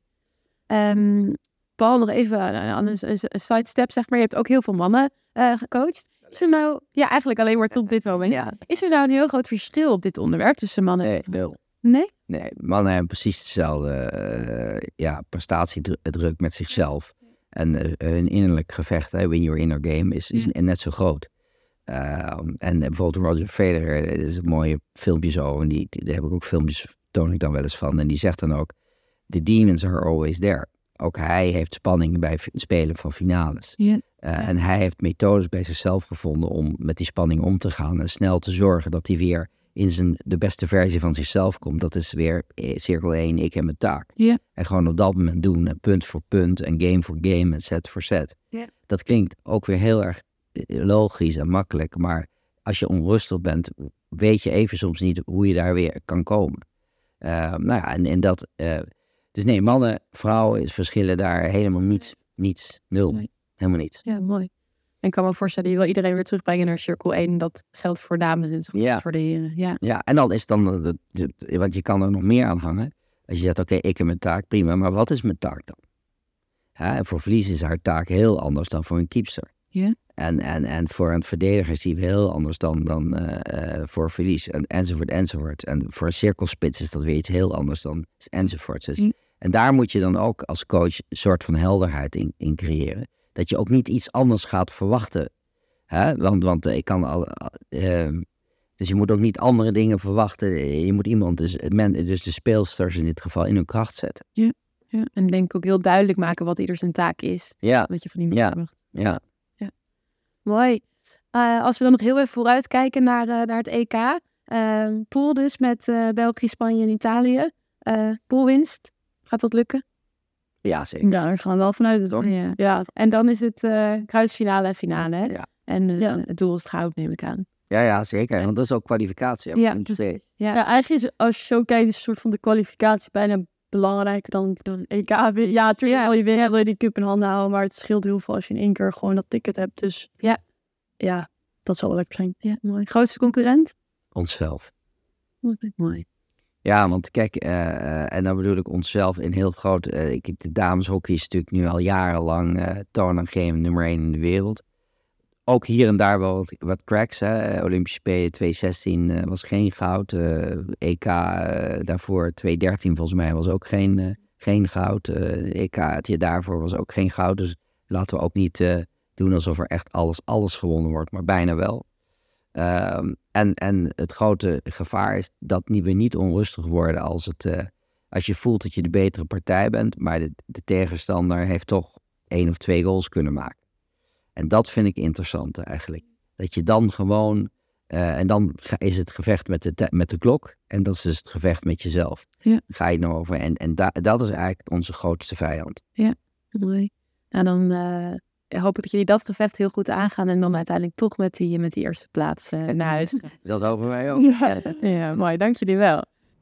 Um... Paul, nog even aan een, een, een sidestep, zeg maar. Je hebt ook heel veel mannen uh, gecoacht. Is er nou, ja, eigenlijk alleen maar tot dit moment. Ja. Is er nou een heel groot verschil op dit onderwerp tussen mannen nee, en vrouwen? Nee? Nee, mannen hebben precies hetzelfde uh, ja, prestatiedruk met zichzelf. En uh, hun innerlijk gevecht, hè, win your inner game, is, is ja. net zo groot. Uh, en bijvoorbeeld Roger Federer, er is een mooie filmpje zo. En die, die, daar heb ik ook filmpjes, toon ik dan wel eens van. En die zegt dan ook, the demons are always there. Ook hij heeft spanning bij het spelen van finales. Ja. Uh, ja. En hij heeft methodes bij zichzelf gevonden om met die spanning om te gaan. En snel te zorgen dat hij weer in zijn, de beste versie van zichzelf komt. Dat is weer eh, cirkel één, ik heb mijn taak. Ja. En gewoon op dat moment doen. En punt voor punt. En game voor game. En set voor set. Ja. Dat klinkt ook weer heel erg logisch en makkelijk. Maar als je onrustig bent, weet je even soms niet hoe je daar weer kan komen. Uh, nou ja, en, en dat... Uh, Dus nee, mannen, vrouwen, verschillen daar helemaal niets, niets, nul. Nee. Helemaal niets. Ja, mooi. En ik kan me ook voorstellen, je wil iedereen weer terugbrengen naar Circle één. Dat geldt voor dames en Ja. voor de heren. Ja. Ja, en dan is dan, de, de, de- want je kan er nog meer aan hangen. Als je zegt, oké, ik heb mijn taak, prima, maar wat is mijn taak dan? Hè, en voor verlies is haar taak heel anders dan voor een keepster. Ja. En, en, en voor een verdediger zien we heel anders dan, dan uh, uh, voor verlies. En, enzovoort, enzovoort. En voor een cirkelspits is dat weer iets heel anders dan enzovoort. Dus, Mm. En daar moet je dan ook als coach een soort van helderheid in, in creëren. Dat je ook niet iets anders gaat verwachten. Hè? Want, want uh, ik kan al... Uh, dus je moet ook niet andere dingen verwachten. Je moet iemand, dus, men, dus de speelsters in dit geval, in hun kracht zetten. Ja. Ja. En denk ik ook heel duidelijk maken wat ieder zijn taak is. Ja, Wat je van iemand Ja. verwacht. ja. Mooi. Uh, als we dan nog heel even vooruitkijken naar, uh, naar het E K. Uh, pool dus met uh, België, Spanje en Italië. Uh, poolwinst. Gaat dat lukken? Ja, zeker. Ja, daar gaan we wel vanuit. Toch? Ja. Ja. En dan is het uh, kruisfinale en finale. Hè? Ja. En uh, Ja. het doel is het goud, neem ik aan. Ja, ja, zeker. Want dat is ook kwalificatie. Ja, Punt twee. precies. Ja. Ja, eigenlijk is, als je zo kijkt, is een soort van de kwalificatie bijna belangrijker dan, dan E K. Ja, natuurlijk wil je winnen, wil je die cup in handen houden, maar het scheelt heel veel als je in één keer gewoon dat ticket hebt. Dus Ja. ja, dat zal wel lekker zijn. Ja, mooi. Grootste concurrent? Onszelf. Mooi. Ja, want kijk, uh, en dan bedoel ik onszelf in heel groot... Uh, ik, de dameshockey is natuurlijk nu al jarenlang uh, toonaangevend nummer één in de wereld. Ook hier en daar wel wat, wat cracks. Hè. Olympische Spelen tweeduizend zestien uh, was geen goud. Uh, E K uh, daarvoor tweeduizend dertien volgens mij was ook geen, uh, geen goud. Uh, E K het jaar daarvoor was ook geen goud. Dus laten we ook niet uh, doen alsof er echt alles, alles gewonnen wordt. Maar bijna wel. Um, en, en het grote gevaar is dat we niet onrustig worden als, het, uh, als je voelt dat je de betere partij bent. Maar de, de tegenstander heeft toch één of twee goals kunnen maken. En dat vind ik interessant eigenlijk. Dat je dan gewoon... Uh, en dan ga, is het gevecht met de, te, met de klok. En dat is dus het gevecht met jezelf. Ja. Ga je nou over. En, en da, dat is eigenlijk onze grootste vijand. Ja, mooi. En dan uh, hoop ik dat jullie dat gevecht heel goed aangaan. En dan uiteindelijk toch met die, met die eerste plaats uh, naar huis gaan. Dat hopen wij ook. Ja, ja, mooi. Dank jullie wel.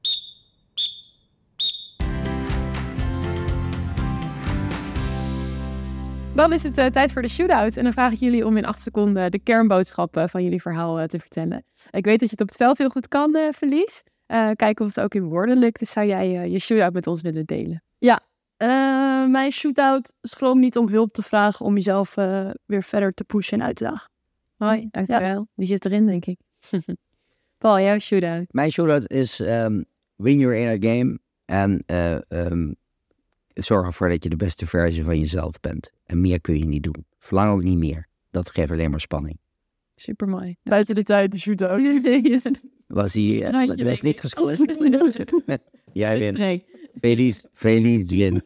Dan is het uh, tijd voor de shootout. En dan vraag ik jullie om in acht seconden de kernboodschap uh, van jullie verhaal uh, te vertellen. Ik weet dat je het op het veld heel goed kan, uh, Verlies. Uh, kijken of het ook in woorden lukt. Dus zou jij uh, je shootout met ons willen delen? Ja, uh, mijn shootout schroom niet om hulp te vragen om jezelf uh, weer verder te pushen en uit te dagen. Hoi, dankjewel. Ja. Die zit erin, denk ik. Paul, jouw shootout? Mijn shootout is um, win your inner game. En uh, um, zorg ervoor dat je de beste versie van jezelf bent. En meer kun je niet doen. Verlang ook niet meer. Dat geeft alleen maar spanning. Supermooi. Buiten de tijd, de shootout. Was hij... Uh, dat is niet gescoord. Jij wint. Feliz, Feliz wint.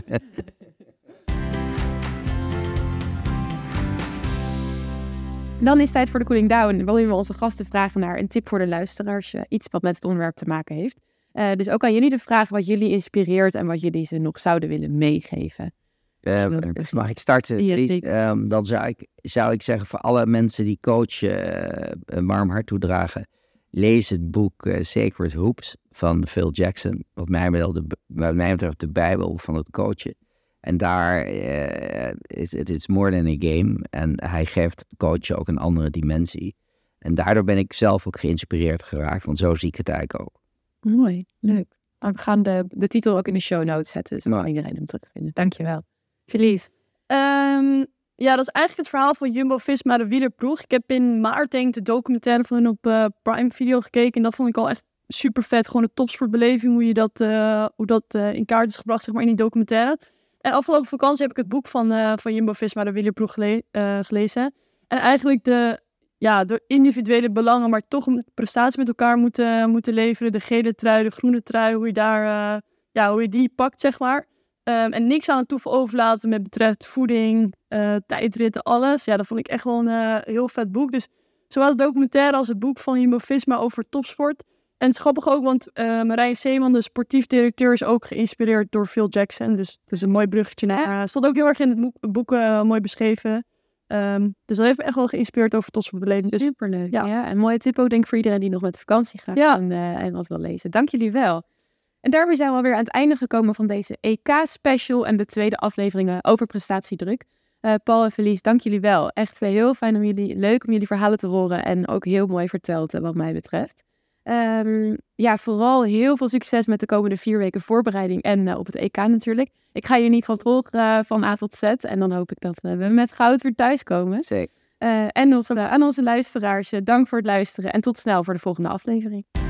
Dan is het tijd voor de cooling down. Waarin we onze gasten vragen naar een tip voor de luisteraars. Uh, iets wat met het onderwerp te maken heeft. Uh, dus ook aan jullie de vraag wat jullie inspireert en wat jullie ze nog zouden willen meegeven. Uh, mag ik starten? Ja, um, dan zou ik, zou ik zeggen voor alle mensen die coach uh, een warm hart toedragen. Lees het boek uh, Sacred Hoops van Phil Jackson. Wat mij betreft de, wat mij betreft de bijbel van het coachen. En daar uh, is het is more than a game. En hij geeft coachen ook een andere dimensie. En daardoor ben ik zelf ook geïnspireerd geraakt. Want zo zie ik het eigenlijk ook. Mooi, leuk. We gaan de, de titel ook in de show notes zetten. Dus dan kan iedereen hem terugvinden. Dankjewel. Felice. Um, ja, dat is eigenlijk het verhaal van Jumbo-Visma, de wielerploeg. Ik heb in maart denk ik de documentaire van hun op uh, Prime Video gekeken. En dat vond ik al echt super vet. Gewoon een topsportbeleving, hoe, je dat, uh, hoe dat uh, in kaart is gebracht zeg maar, in die documentaire. En afgelopen vakantie heb ik het boek van, uh, van Jumbo-Visma, de wielerploeg, gele- uh, gelezen. En eigenlijk de, ja, de individuele belangen, maar toch een prestatie met elkaar moeten, moeten leveren. De gele trui, de groene trui, hoe je, daar, uh, ja, hoe je die pakt, zeg maar. Um, en niks aan het toeval overlaten met betreft voeding, uh, tijdritten, alles. Ja, dat vond ik echt wel een uh, heel vet boek. Dus zowel de documentaire als het boek van Jumbo-Visma over topsport. En het is grappig ook, want uh, Marijn Zeeman, de sportief directeur, is ook geïnspireerd door Phil Jackson. Dus het is een mooi bruggetje naar. Uh, stond ook heel erg in het boek, boek uh, mooi beschreven. Um, dus dat heeft me echt wel geïnspireerd over topsportbeleving. Dus, superleuk. Ja. Ja, een mooie tip ook denk ik voor iedereen die nog met vakantie gaat ja. en, uh, en wat wil lezen. Dank jullie wel. En daarmee zijn we alweer aan het einde gekomen van deze E K-special en de tweede afleveringen over prestatiedruk. Uh, Paul en Felice, dank jullie wel. Echt uh, heel fijn om jullie, leuk om jullie verhalen te horen en ook heel mooi verteld uh, wat mij betreft. Um, ja, vooral heel veel succes met de komende vier weken voorbereiding en uh, op het E K natuurlijk. Ik ga je niet van volgen uh, van A tot Z en dan hoop ik dat uh, we met goud weer thuiskomen. Zeker. Uh, en onze, uh, aan onze luisteraars, uh, dank voor het luisteren en tot snel voor de volgende aflevering.